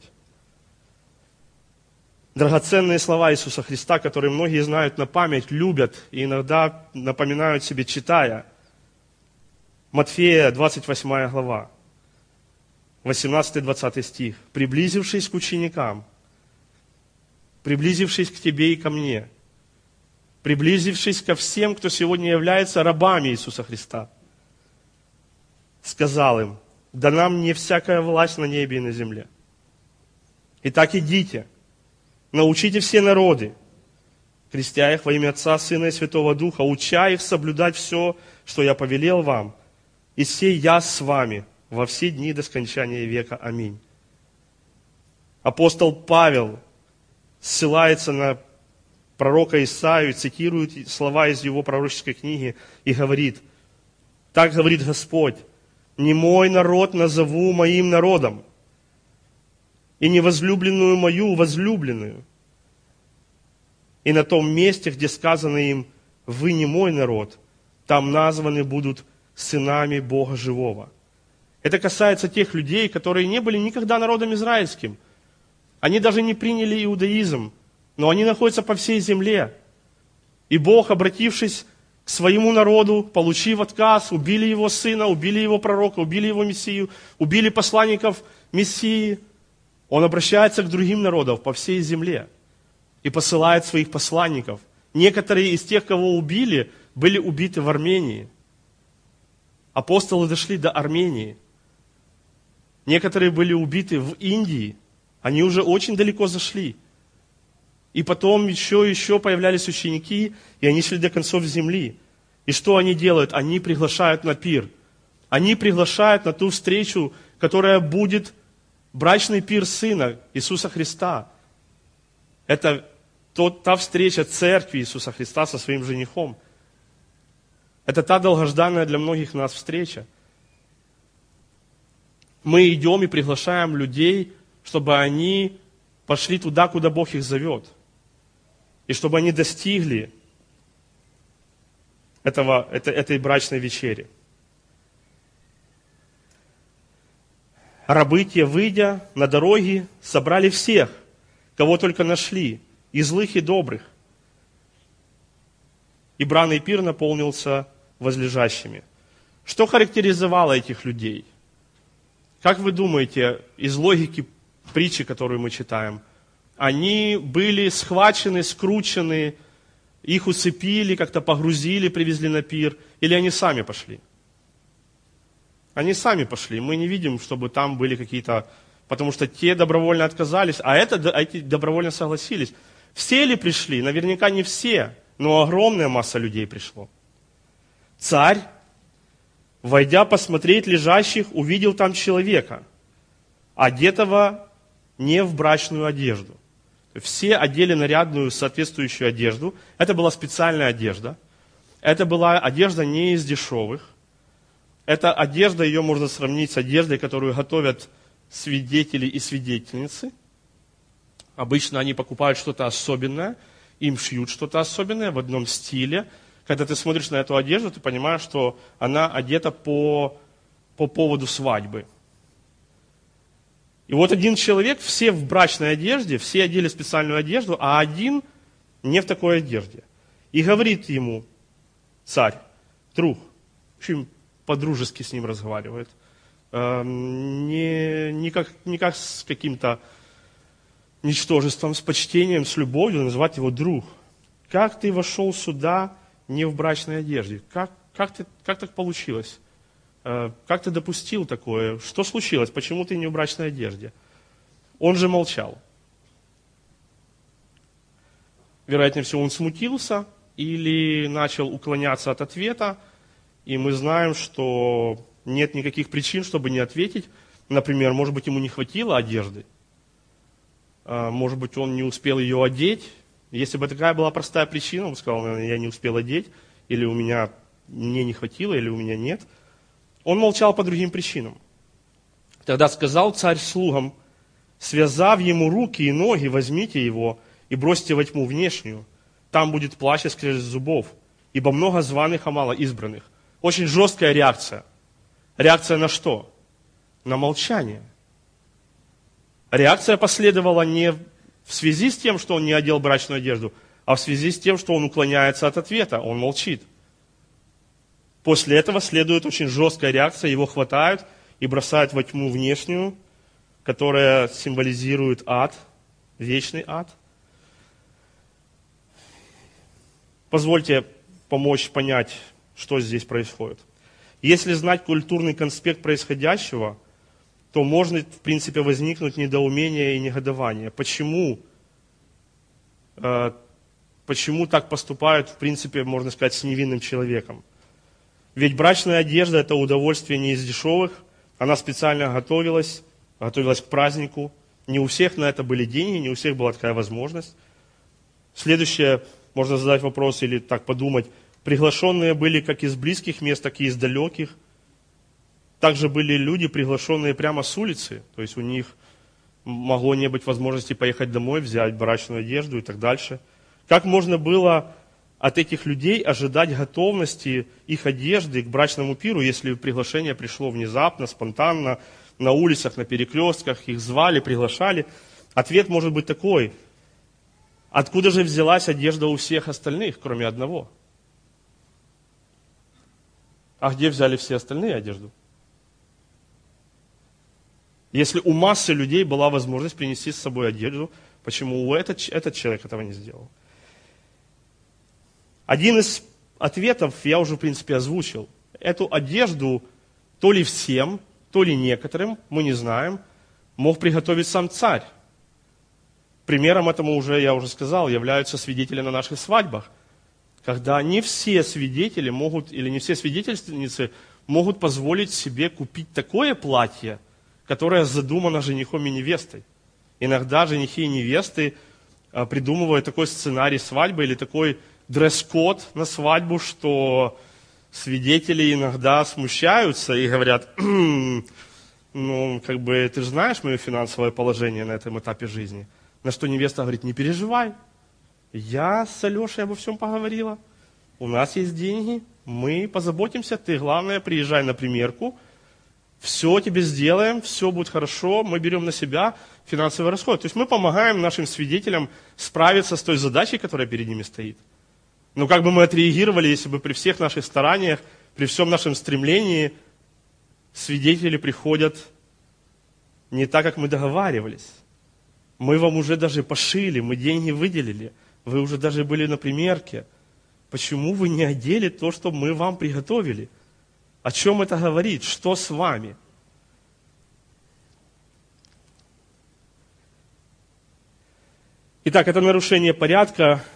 Драгоценные слова Иисуса Христа, которые многие знают на память, любят и иногда напоминают себе, читая. Матфея, двадцать восьмая глава, восемнадцатый-двадцатый стих. «Приблизившись к ученикам, приблизившись к тебе и ко мне, приблизившись ко всем, кто сегодня является рабами Иисуса Христа, сказал им: дана мне всякая власть на небе и на земле. Итак, идите, научите все народы, крестя их во имя Отца, Сына и Святого Духа, уча их соблюдать все, что я повелел вам, и сей я с вами во все дни до скончания века. Аминь». Апостол Павел ссылается на пророка Исаию, цитирует слова из его пророческой книги и говорит: «Так говорит Господь, не мой народ назову моим народом, и невозлюбленную мою возлюбленную. И на том месте, где сказано им: вы не мой народ, там названы будут сынами Бога живого». Это касается тех людей, которые не были никогда народом израильским. Они даже не приняли иудаизм, но они находятся по всей земле. И Бог, обратившись к своему народу, получив отказ, убили его сына, убили его пророка, убили его Мессию, убили посланников Мессии, Он обращается к другим народам по всей земле и посылает своих посланников. Некоторые из тех, кого убили, были убиты в Армении. Апостолы дошли до Армении. Некоторые были убиты в Индии. Они уже очень далеко зашли. И потом еще и еще появлялись ученики, и они шли до концов земли. И что они делают? Они приглашают на пир. Они приглашают на ту встречу, которая будет брачный пир Сына Иисуса Христа. Это тот, та встреча церкви Иисуса Христа со своим женихом. Это та долгожданная для многих нас встреча. Мы идем и приглашаем людей, чтобы они пошли туда, куда Бог их зовет. И чтобы они достигли этого, это, этой брачной вечери. Рабы те, выйдя на дороги, собрали всех, кого только нашли, и злых, и добрых. И бранный пир наполнился возлежащими. Что характеризовало этих людей? Как вы думаете, из логики притчи, которую мы читаем, они были схвачены, скручены, их усыпили, как-то погрузили, привезли на пир, или они сами пошли? Они сами пошли. Мы не видим, чтобы там были какие-то... Потому что те добровольно отказались, а это, эти добровольно согласились. Все ли пришли? Наверняка не все, но огромная масса людей пришло. Царь, войдя посмотреть лежащих, увидел там человека, одетого не в брачную одежду. Все одели нарядную соответствующую одежду. Это была специальная одежда. Это была одежда не из дешевых. Эта одежда, ее можно сравнить с одеждой, которую готовят свидетели и свидетельницы. Обычно они покупают что-то особенное, им шьют что-то особенное в одном стиле. Когда ты смотришь на эту одежду, ты понимаешь, что она одета по, по поводу свадьбы. И вот один человек, все в брачной одежде, все одели специальную одежду, а один не в такой одежде. И говорит ему царь, друг, в общем, по-дружески с ним разговаривает, не, не, как, не как с каким-то ничтожеством, с почтением, с любовью, называть его друг. Как ты вошел сюда не в брачной одежде? Как, как, ты, как так получилось? Как ты допустил такое? Что случилось? Почему ты не в брачной одежде? Он же молчал. Вероятнее всего, он смутился или начал уклоняться от ответа. И мы знаем, что нет никаких причин, чтобы не ответить. Например, может быть, ему не хватило одежды. Может быть, он не успел ее одеть. Если бы такая была простая причина, он сказал, наверное, я не успел одеть, или у меня мне не хватило, или у меня нет. Он молчал по другим причинам. Тогда сказал царь слугам, связав ему руки и ноги, возьмите его и бросьте во тьму внешнюю. Там будет плач и скрежет зубов, ибо много званых, а мало избранных. Очень жесткая реакция. Реакция на что? На молчание. Реакция последовала не в связи с тем, что он не одел брачную одежду, а в связи с тем, что он уклоняется от ответа, он молчит. После этого следует очень жесткая реакция, его хватают и бросают во тьму внешнюю, которая символизирует ад, вечный ад. Позвольте помочь понять, что здесь происходит. Если знать культурный конспект происходящего, то может, в принципе, возникнуть недоумение и негодование. Почему, э, почему так поступают, в принципе, можно сказать, с невинным человеком? Ведь брачная одежда – это удовольствие не из дешевых, она специально готовилась, готовилась к празднику. Не у всех на это были деньги, не у всех была такая возможность. Следующее, можно задать вопрос или так подумать, приглашенные были как из близких мест, так и из далеких. Также были люди, приглашенные прямо с улицы, то есть у них могло не быть возможности поехать домой, взять брачную одежду и так дальше. Как можно было от этих людей ожидать готовности их одежды к брачному пиру, если приглашение пришло внезапно, спонтанно, на улицах, на перекрестках, их звали, приглашали? Ответ может быть такой: откуда же взялась одежда у всех остальных, кроме одного? А где взяли все остальные одежду? Если у массы людей была возможность принести с собой одежду, почему этот, этот человек этого не сделал? Один из ответов я уже, в принципе, озвучил. Эту одежду то ли всем, то ли некоторым, мы не знаем, мог приготовить сам царь. Примером этому уже, я уже сказал, являются свидетели на наших свадьбах, когда не все свидетели могут, или не все свидетельницы могут позволить себе купить такое платье, которое задумано женихом и невестой. Иногда женихи и невесты придумывают такой сценарий свадьбы или такой дресс-код на свадьбу, что свидетели иногда смущаются и говорят: ну, как бы, ты же знаешь мое финансовое положение на этом этапе жизни. На что невеста говорит: не переживай, я с Алешей обо всем поговорила, у нас есть деньги, мы позаботимся, ты, главное, приезжай на примерку, все тебе сделаем, все будет хорошо, мы берем на себя финансовый расход. То есть мы помогаем нашим свидетелям справиться с той задачей, которая перед ними стоит. Но как бы мы отреагировали, если бы при всех наших стараниях, при всем нашем стремлении свидетели приходят не так, как мы договаривались? Мы вам уже даже пошили, мы деньги выделили, вы уже даже были на примерке. Почему вы не одели то, что мы вам приготовили? О чем это говорит? Что с вами? Итак, это нарушение порядка.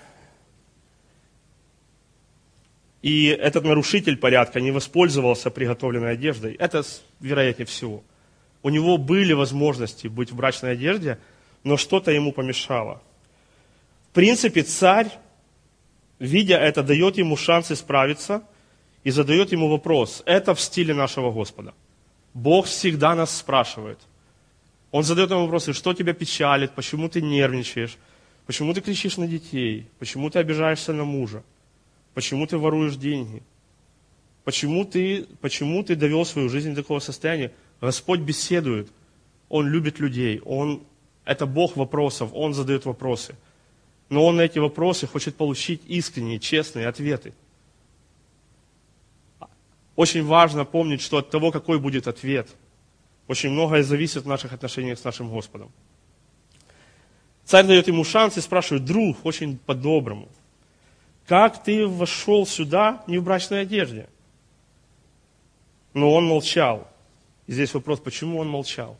И этот нарушитель порядка не воспользовался приготовленной одеждой. Это вероятнее всего. У него были возможности быть в брачной одежде, но что-то ему помешало. В принципе, царь, видя это, дает ему шанс исправиться и задает ему вопрос. Это в стиле нашего Господа. Бог всегда нас спрашивает. Он задает ему вопросы: что тебя печалит, почему ты нервничаешь, почему ты кричишь на детей, почему ты обижаешься на мужа, почему ты воруешь деньги, почему ты, почему ты довел свою жизнь до такого состояния. Господь беседует, Он любит людей, Он, это Бог вопросов, Он задает вопросы. Но Он на эти вопросы хочет получить искренние, честные ответы. Очень важно помнить, что от того, какой будет ответ, очень многое зависит в наших отношениях с нашим Господом. Царь дает ему шанс и спрашивает: друг, очень по-доброму, как ты вошел сюда не в брачной одежде? Но он молчал. И здесь вопрос: почему он молчал?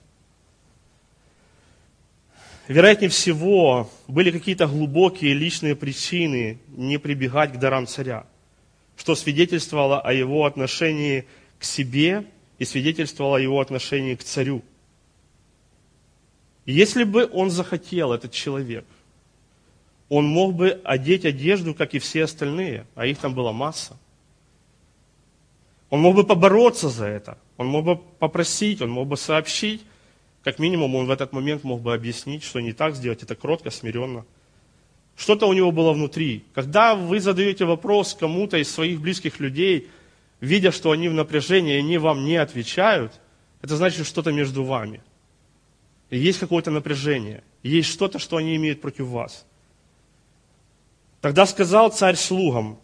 Вероятнее всего, были какие-то глубокие личные причины не прибегать к дарам царя, что свидетельствовало о его отношении к себе и свидетельствовало о его отношении к царю. Если бы он захотел, этот человек, он мог бы одеть одежду, как и все остальные, а их там была масса. Он мог бы побороться за это, он мог бы попросить, он мог бы сообщить. Как минимум, он в этот момент мог бы объяснить, что не так, сделать это кротко, смиренно. Что-то у него было внутри. Когда вы задаете вопрос кому-то из своих близких людей, видя, что они в напряжении, и они вам не отвечают, это значит, что что-то между вами. И есть какое-то напряжение, есть что-то, что они имеют против вас. Тогда сказал царь слугам,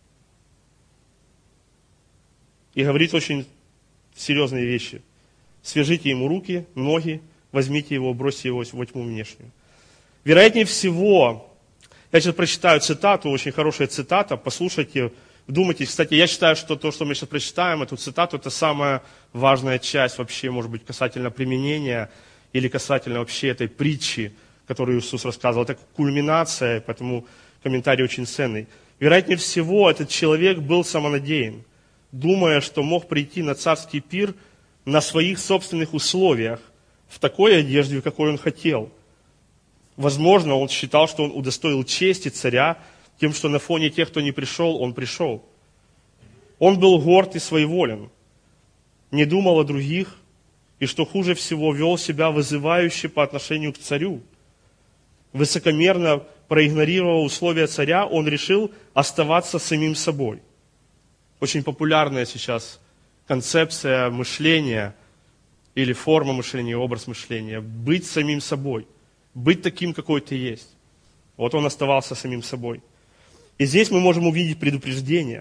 и говорит очень серьезные вещи. Свяжите ему руки, ноги, возьмите его, бросьте его во тьму внешнюю. Вероятнее всего, я сейчас прочитаю цитату, очень хорошая цитата, послушайте, вдумайтесь. Кстати, я считаю, что то, что мы сейчас прочитаем, эту цитату, это самая важная часть вообще, может быть, касательно применения или касательно вообще этой притчи, которую Иисус рассказывал. Это кульминация, поэтому комментарий очень ценный. Вероятнее всего, этот человек был самонадеян, думая, что мог прийти на царский пир на своих собственных условиях, в такой одежде, в какой он хотел. Возможно, он считал, что он удостоил чести царя тем, что на фоне тех, кто не пришел, он пришел. Он был горд и своеволен, не думал о других, и, что хуже всего, вел себя вызывающе по отношению к царю. Высокомерно проигнорировав условия царя, он решил оставаться самим собой. Очень популярная сейчас концепция мышления или форма мышления, образ мышления. Быть самим собой. Быть таким, какой ты есть. Вот он оставался самим собой. И здесь мы можем увидеть предупреждение.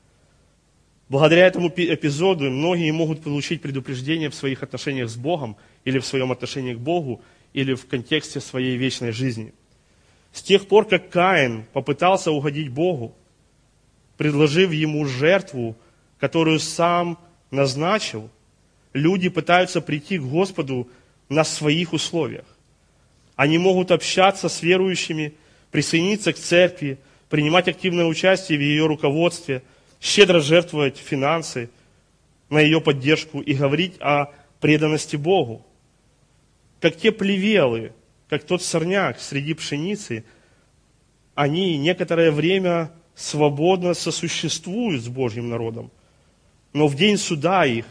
Благодаря этому эпизоду многие могут получить предупреждение в своих отношениях с Богом, или в своем отношении к Богу, или в контексте своей вечной жизни. С тех пор, как Каин попытался угодить Богу, предложив ему жертву, которую сам назначил, люди пытаются прийти к Господу на своих условиях. Они могут общаться с верующими, присоединиться к церкви, принимать активное участие в ее руководстве, щедро жертвовать финансы на ее поддержку и говорить о преданности Богу. Как те плевелы, как тот сорняк среди пшеницы, они некоторое время свободно сосуществуют с Божьим народом. Но в день суда их,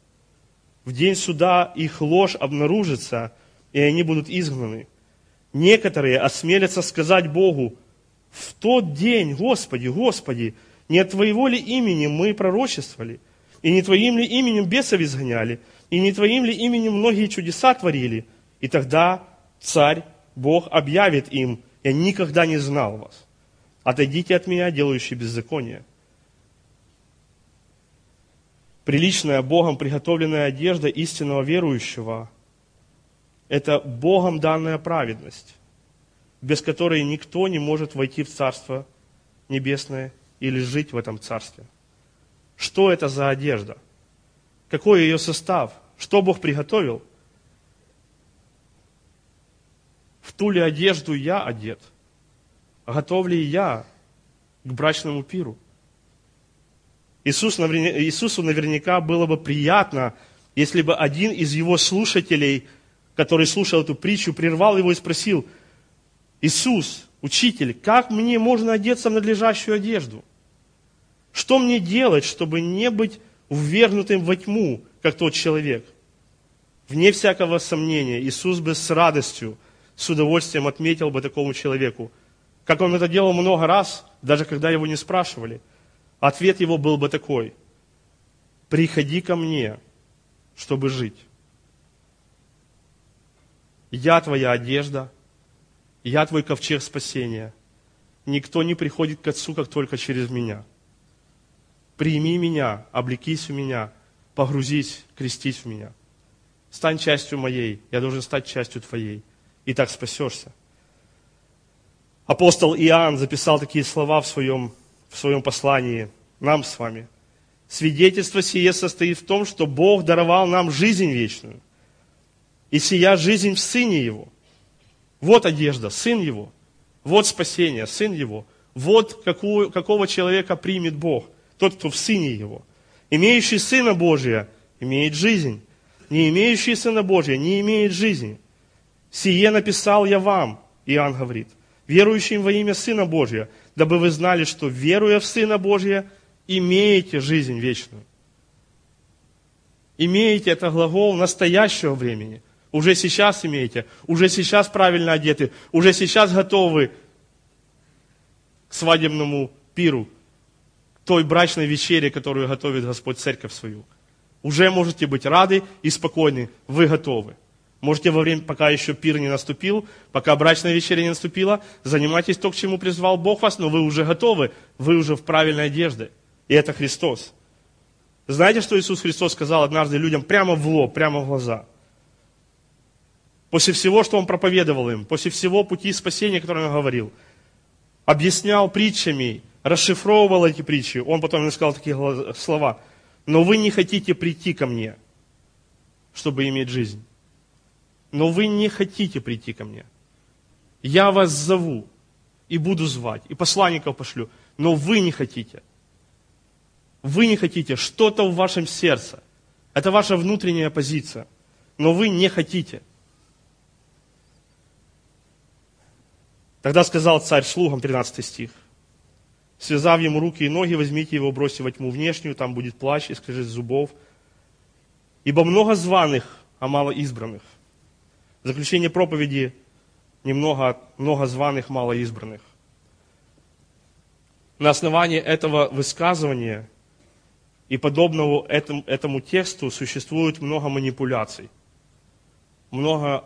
в день суда их ложь обнаружится, и они будут изгнаны. Некоторые осмелятся сказать Богу: в тот день, Господи, Господи, не от Твоего ли имени мы пророчествовали, и не Твоим ли именем бесов изгоняли, и не Твоим ли именем многие чудеса творили? И тогда Царь, Бог, объявит им: я никогда не знал вас. Отойдите от меня, делающие беззаконие. Приличная Богом приготовленная одежда истинного верующего – это Богом данная праведность, без которой никто не может войти в Царство Небесное или жить в этом Царстве. Что это за одежда? Какой ее состав? Что Бог приготовил? В ту ли одежду я одет? Готов ли я к брачному пиру? Иисус, Иисусу наверняка было бы приятно, если бы один из его слушателей, который слушал эту притчу, прервал его и спросил: Иисус, учитель, как мне можно одеться в надлежащую одежду? Что мне делать, чтобы не быть ввергнутым во тьму, как тот человек? Вне всякого сомнения, Иисус бы с радостью, с удовольствием отметил бы такому человеку, как он это делал много раз, даже когда его не спрашивали. Ответ его был бы такой: приходи ко мне, чтобы жить. Я твоя одежда, я твой ковчег спасения. Никто не приходит к Отцу, как только через меня. Прими меня, облекись в меня, погрузись, крестись в меня. Стань частью моей, я должен стать частью твоей. И так спасешься. Апостол Иоанн записал такие слова в своем, в своем послании нам с вами. Свидетельство сие состоит в том, что Бог даровал нам жизнь вечную. И сия жизнь в Сыне Его. Вот одежда, Сын Его. Вот спасение, Сын Его. Вот какую, какого человека примет Бог. Тот, кто в Сыне Его. Имеющий Сына Божия имеет жизнь. Не имеющий Сына Божия не имеет жизни. Сие написал я вам, Иоанн говорит, верующим во имя Сына Божия, дабы вы знали, что, веруя в Сына Божия, имеете жизнь вечную. Имеете — это глагол настоящего времени. Уже сейчас имеете, уже сейчас правильно одеты, уже сейчас готовы к свадебному пиру, к той брачной вечере, которую готовит Господь церковь свою. Уже можете быть рады и спокойны, вы готовы. Можете во время, пока еще пир не наступил, пока брачная вечеря не наступила, занимайтесь то, к чему призвал Бог вас, но вы уже готовы, вы уже в правильной одежде. И это Христос. Знаете, что Иисус Христос сказал однажды людям прямо в лоб, прямо в глаза? После всего, что Он проповедовал им, после всего пути спасения, который Он говорил, объяснял притчами, расшифровывал эти притчи, Он потом им сказал такие слова: «Но вы не хотите прийти ко мне, чтобы иметь жизнь. Но вы не хотите прийти ко мне. Я вас зову и буду звать, и посланников пошлю, но вы не хотите. Вы не хотите, что-то в вашем сердце. Это ваша внутренняя позиция, но вы не хотите». Тогда сказал царь слугам, тринадцатый стих: «Связав ему руки и ноги, возьмите его, бросьте во тьму внешнюю, там будет плач и скрежет зубов. Ибо много званых, а мало избранных». В заключение проповеди: немного, много званых, мало избранных. На основании этого высказывания и подобного этому, этому тексту существует много манипуляций, много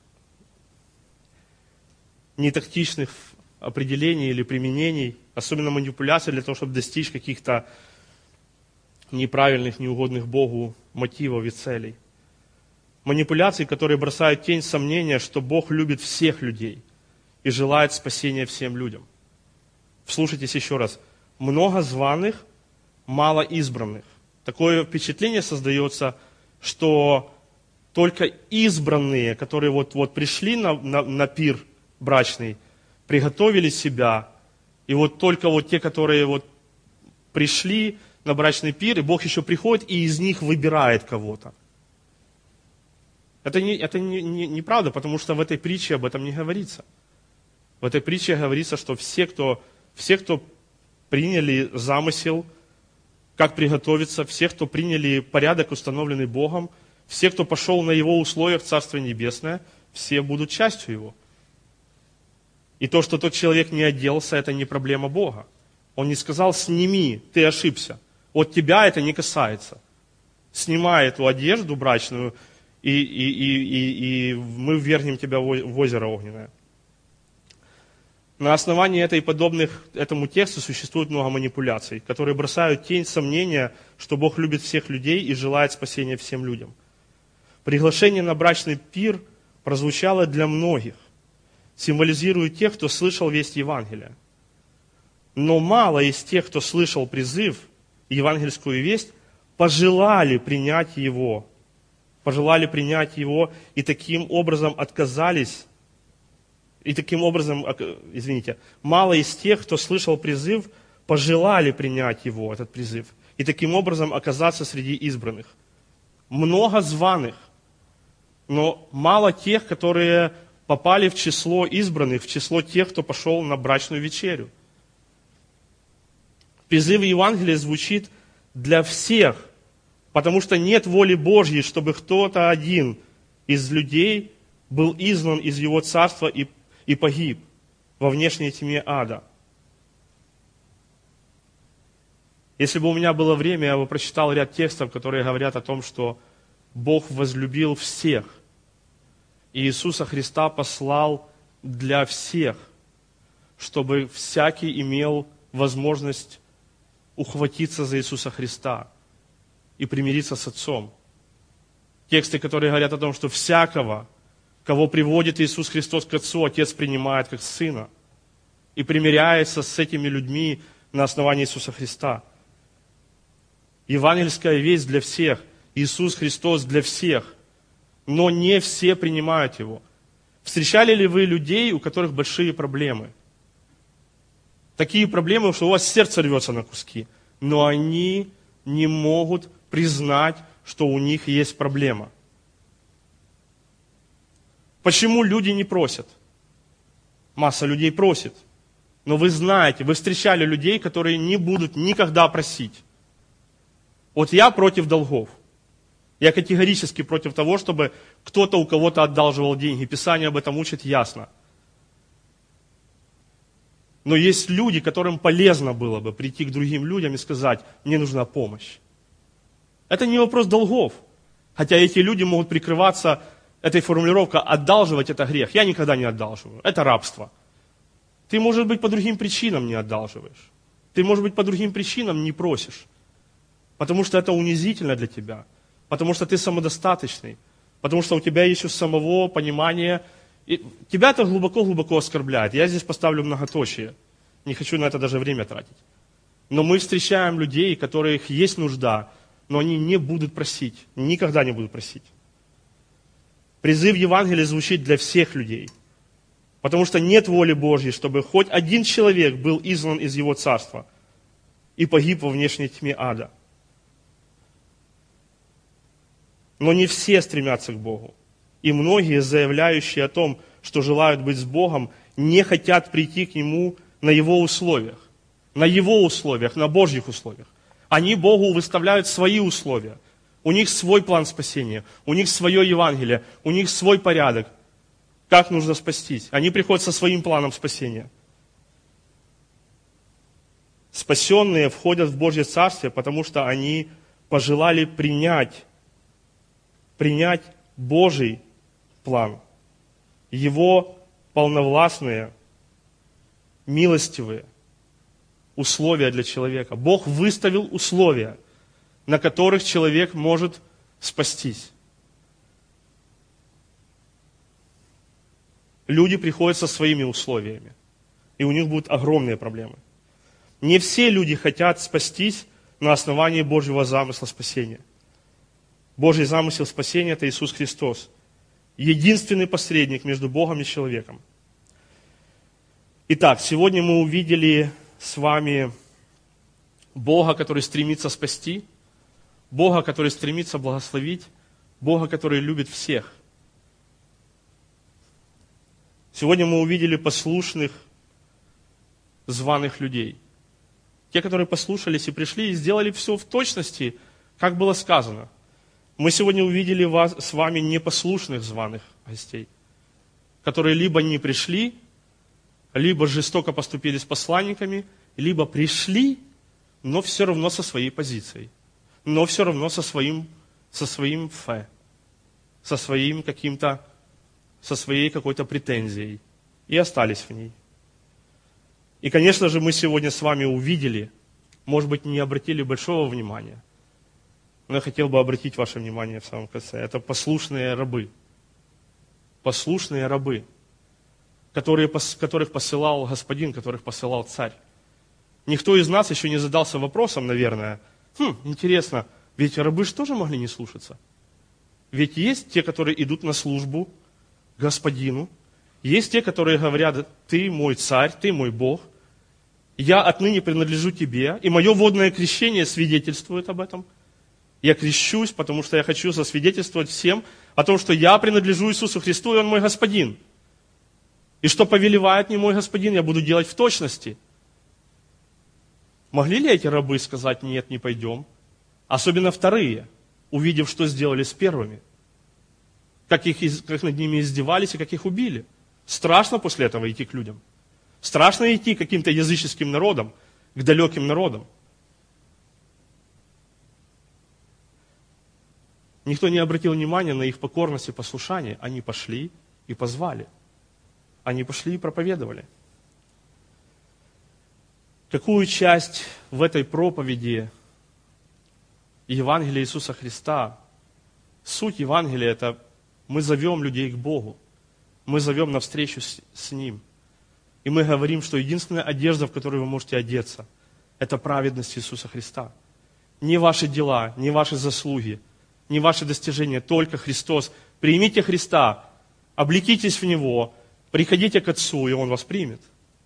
нетактичных определений или применений, особенно манипуляций для того, чтобы достичь каких-то неправильных, неугодных Богу мотивов и целей. Манипуляции, которые бросают тень сомнения, что Бог любит всех людей и желает спасения всем людям. Вслушайтесь еще раз. Много званых, мало избранных. Такое впечатление создается, что только избранные, которые вот, вот пришли на, на, на пир брачный, приготовили себя, и вот только вот те, которые вот пришли на брачный пир, и Бог еще приходит и из них выбирает кого-то. Это, не, это не, не, неправда, потому что в этой притче об этом не говорится. В этой притче говорится, что все, кто, все, кто приняли замысел, как приготовиться, все, кто приняли порядок, установленный Богом, все, кто пошел на Его условиях в Царствие Небесное, все будут частью Его. И то, что тот человек не оделся, это не проблема Бога. Он не сказал: сними, ты ошибся. Вот тебя это не касается. Снимай эту одежду брачную, и, и, и, и, и мы ввергнем тебя в озеро огненное. На основании этой подобных этому тексту существует много манипуляций, которые бросают тень сомнения, что Бог любит всех людей и желает спасения всем людям. Приглашение на брачный пир прозвучало для многих, символизируя тех, кто слышал весть Евангелия. Но мало из тех, кто слышал призыв, евангельскую весть, пожелали принять его, пожелали принять его и таким образом отказались, и таким образом, извините, мало из тех, кто слышал призыв, пожелали принять его, этот призыв, и таким образом оказаться среди избранных. Много званых, но мало тех, которые попали в число избранных, в число тех, кто пошел на брачную вечерю. Призыв Евангелия звучит для всех, потому что нет воли Божьей, чтобы кто-то один из людей был изгнан из Его царства и, и погиб во внешней тьме ада. Если бы у меня было время, я бы прочитал ряд текстов, которые говорят о том, что Бог возлюбил всех. И Иисуса Христа послал для всех, чтобы всякий имел возможность ухватиться за Иисуса Христа и примириться с Отцом. Тексты, которые говорят о том, что всякого, кого приводит Иисус Христос к Отцу, Отец принимает как Сына и примиряется с этими людьми на основании Иисуса Христа. Евангельская весть для всех, Иисус Христос для всех, но не все принимают Его. Встречали ли вы людей, у которых большие проблемы? Такие проблемы, что у вас сердце рвется на куски, но они не могут признать, что у них есть проблема. Почему люди не просят? Масса людей просит. Но вы знаете, вы встречали людей, которые не будут никогда просить. Вот я против долгов. Я категорически против того, чтобы кто-то у кого-то одалживал деньги. Писание об этом учит ясно. Но есть люди, которым полезно было бы прийти к другим людям и сказать: мне нужна помощь. Это не вопрос долгов. Хотя эти люди могут прикрываться этой формулировкой: одалживать это грех. Я никогда не одалживаю. Это рабство. Ты, может быть, по другим причинам не одалживаешь. Ты, может быть, по другим причинам не просишь. Потому что это унизительно для тебя. Потому что ты самодостаточный. Потому что у тебя есть у самого понимание. И тебя это глубоко-глубоко оскорбляет. Я здесь поставлю многоточие. Не хочу на это даже время тратить. Но мы встречаем людей, у которых есть нужда, но они не будут просить. Никогда не будут просить. Призыв Евангелия звучит для всех людей. Потому что нет воли Божьей, чтобы хоть один человек был изгнан из Его царства и погиб во внешней тьме ада. Но не все стремятся к Богу. И многие, заявляющие о том, что желают быть с Богом, не хотят прийти к Нему на Его условиях. На Его условиях, на Божьих условиях. Они Богу выставляют свои условия. У них свой план спасения, у них свое Евангелие, у них свой порядок. Как нужно спастись? Они приходят со своим планом спасения. Спасенные входят в Божье Царствие, потому что они пожелали принять, принять Божий план. Его полновластные, милостивые условия для человека. Бог выставил условия, на которых человек может спастись. Люди приходят со своими условиями, и у них будут огромные проблемы. Не все люди хотят спастись на основании Божьего замысла спасения. Божий замысел спасения – это Иисус Христос, единственный посредник между Богом и человеком. Итак, сегодня мы увидели с вами Бога, который стремится спасти, Бога, который стремится благословить, Бога, который любит всех. Сегодня мы увидели послушных, званых людей. Те, которые послушались и пришли, и сделали все в точности, как было сказано. Мы сегодня увидели вас, с вами непослушных званых гостей, которые либо не пришли, либо жестоко поступили с посланниками, либо пришли, но все равно со своей позицией, но все равно со своим, со своим фе, со своим каким-то со своей какой-то претензией и остались в ней. И, конечно же, мы сегодня с вами увидели, может быть, не обратили большого внимания, но я хотел бы обратить ваше внимание в самом конце. Это послушные рабы. Послушные рабы, которые, которых посылал Господин, которых посылал Царь. Никто из нас еще не задался вопросом, наверное, хм, интересно, ведь рабы же тоже могли не слушаться. Ведь есть те, которые идут на службу Господину. Есть те, которые говорят: ты мой царь, ты мой Бог, я отныне принадлежу тебе, и мое водное крещение свидетельствует об этом. Я крещусь, потому что я хочу засвидетельствовать всем о том, что я принадлежу Иисусу Христу, и Он мой Господин. И что повелевает мне мой Господин, я буду делать в точности. Могли ли эти рабы сказать: нет, не пойдем? Особенно вторые, увидев, что сделали с первыми. Как, их, как над ними издевались и как их убили. Страшно после этого идти к людям. Страшно идти к каким-то языческим народам, к далеким народам. Никто не обратил внимания на их покорность и послушание. Они пошли и позвали. Они пошли и проповедовали. Какую часть в этой проповеди Евангелия Иисуса Христа, суть Евангелия – это мы зовем людей к Богу. Мы зовем на встречу с, с Ним. И мы говорим, что единственная одежда, в которую вы можете одеться, это праведность Иисуса Христа. Не ваши дела, не ваши заслуги, не ваши достижения, только Христос. Примите Христа, облекитесь в Него, приходите к Отцу, и Он вас примет.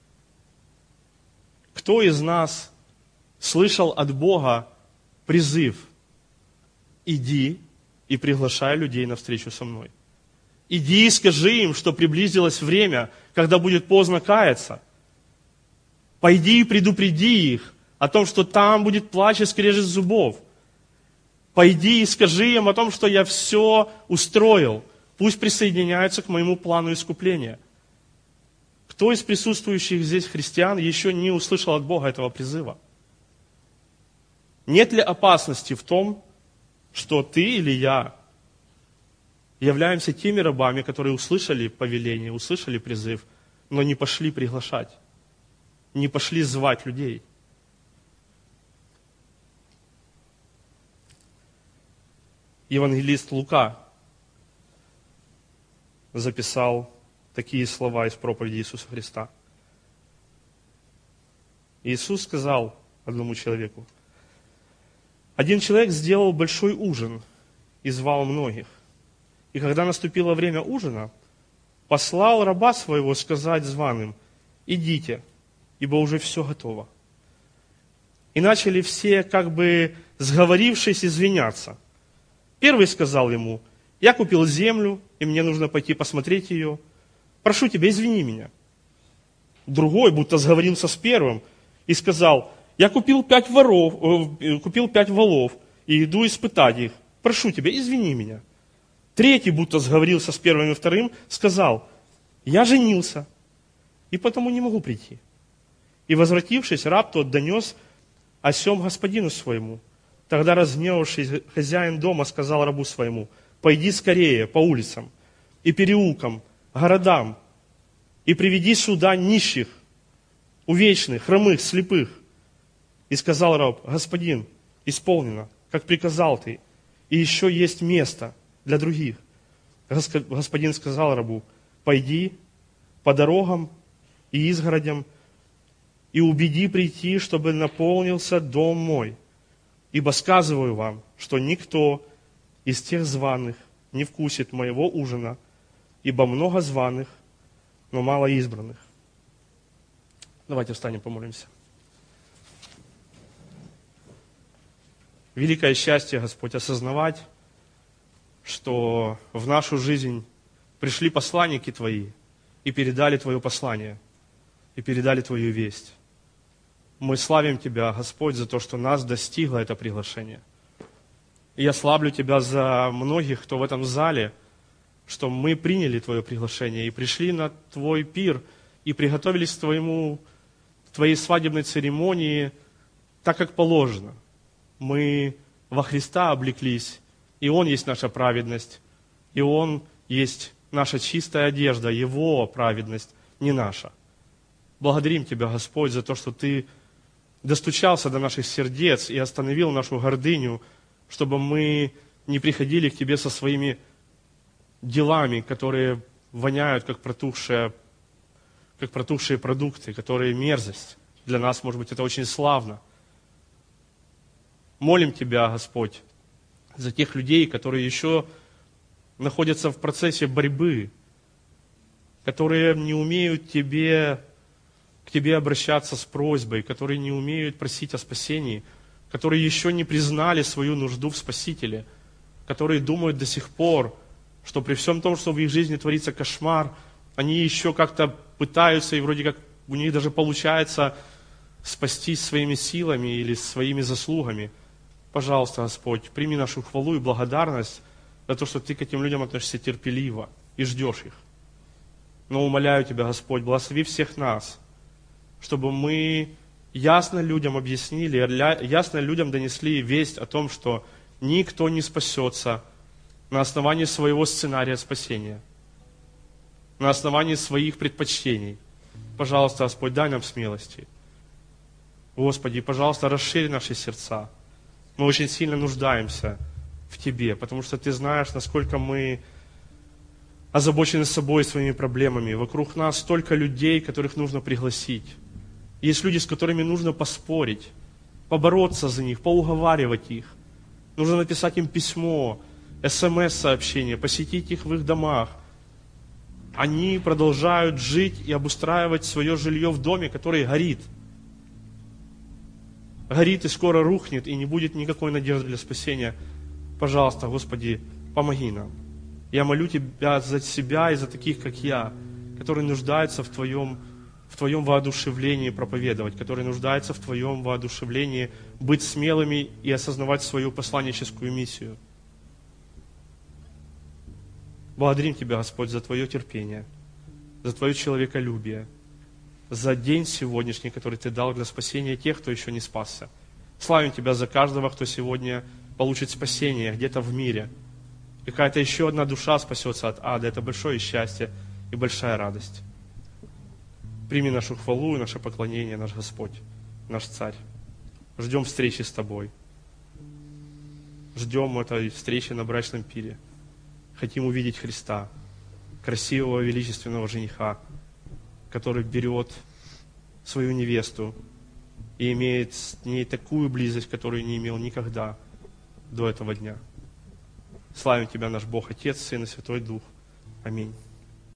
Кто из нас слышал от Бога призыв: иди и приглашай людей на встречу со мной? Иди и скажи им, что приблизилось время, когда будет поздно каяться. Пойди и предупреди их о том, что там будет плач и скрежет зубов. Пойди и скажи им о том, что я все устроил. Пусть присоединяются к моему плану искупления. Кто из присутствующих здесь христиан еще не услышал от Бога этого призыва? Нет ли опасности в том, что ты или я являемся теми рабами, которые услышали повеление, услышали призыв, но не пошли приглашать, не пошли звать людей? Евангелист Лука записал такие слова из проповеди Иисуса Христа. Иисус сказал одному человеку: один человек сделал большой ужин и звал многих. И когда наступило время ужина, послал раба своего сказать званым: идите, ибо уже все готово. И начали все, как бы сговорившись, извиняться. Первый сказал ему: я купил землю, и мне нужно пойти посмотреть ее. Прошу тебя, извини меня. Другой будто сговорился с первым и сказал: я купил пять воров, э, купил пять волов и иду испытать их. Прошу тебя, извини меня. Третий будто сговорился с первым и вторым, сказал: я женился, и потому не могу прийти. И, возвратившись, раб тот донес о сем господину своему. Тогда, разгневавшись, хозяин дома сказал рабу своему: пойди скорее по улицам и переулкам, городам, и приведи сюда нищих, увечных, хромых, слепых. И сказал раб: господин, исполнено, как приказал ты, и еще есть место для других. Господин сказал рабу: пойди по дорогам и изгородям, и убеди прийти, чтобы наполнился дом мой. Ибо сказываю вам, что никто из тех званых не вкусит моего ужина, ибо много званых, но мало избранных. Давайте встанем, помолимся. Великое счастье, Господь, осознавать, что в нашу жизнь пришли посланники Твои и передали Твое послание, и передали Твою весть. Мы славим Тебя, Господь, за то, что нас достигло это приглашение. И я славлю Тебя за многих, кто в этом зале, что мы приняли Твое приглашение и пришли на Твой пир и приготовились к Твоему, к Твоей свадебной церемонии так, как положено. Мы во Христа облеклись, и Он есть наша праведность, и Он есть наша чистая одежда, Его праведность, не наша. Благодарим Тебя, Господь, за то, что Ты достучался до наших сердец и остановил нашу гордыню, чтобы мы не приходили к Тебе со своими делами, которые воняют, как протухшие, как протухшие продукты, которые мерзость. Для нас, может быть, это очень славно. Молим Тебя, Господь, за тех людей, которые еще находятся в процессе борьбы, которые не умеют Тебе, к Тебе обращаться с просьбой, которые не умеют просить о спасении, которые еще не признали свою нужду в Спасителе, которые думают до сих пор, что при всем том, что в их жизни творится кошмар, они еще как-то пытаются, и вроде как у них даже получается спастись своими силами или своими заслугами. Пожалуйста, Господь, прими нашу хвалу и благодарность за то, что Ты к этим людям относишься терпеливо и ждешь их. Но умоляю Тебя, Господь, благослови всех нас, чтобы мы ясно людям объяснили, ясно людям донесли весть о том, что никто не спасется на основании своего сценария спасения, на основании своих предпочтений. Пожалуйста, Господь, дай нам смелости. Господи, пожалуйста, расшири наши сердца. Мы очень сильно нуждаемся в Тебе, потому что Ты знаешь, насколько мы озабочены собой, своими проблемами. Вокруг нас столько людей, которых нужно пригласить. Есть люди, с которыми нужно поспорить, побороться за них, поуговаривать их. Нужно написать им письмо, эс эм эс-сообщение, посетить их в их домах. Они продолжают жить и обустраивать свое жилье в доме, который горит. Горит и скоро рухнет, и не будет никакой надежды для спасения. Пожалуйста, Господи, помоги нам. Я молю Тебя за себя и за таких, как я, которые нуждаются в Твоем, в Твоем воодушевлении проповедовать, которые нуждаются в Твоем воодушевлении быть смелыми и осознавать свою посланническую миссию. Благодарим Тебя, Господь, за Твое терпение, за Твое человеколюбие, за день сегодняшний, который Ты дал для спасения тех, кто еще не спасся. Славим Тебя за каждого, кто сегодня получит спасение где-то в мире. Какая-то еще одна душа спасется от ада. Это большое счастье и большая радость. Прими нашу хвалу и наше поклонение, наш Господь, наш Царь. Ждем встречи с Тобой. Ждем этой встречи на брачном пире. Хотим увидеть Христа, красивого, величественного жениха, который берет свою невесту и имеет с ней такую близость, которую не имел никогда до этого дня. Славим Тебя, наш Бог, Отец, Сын и Святой Дух. Аминь.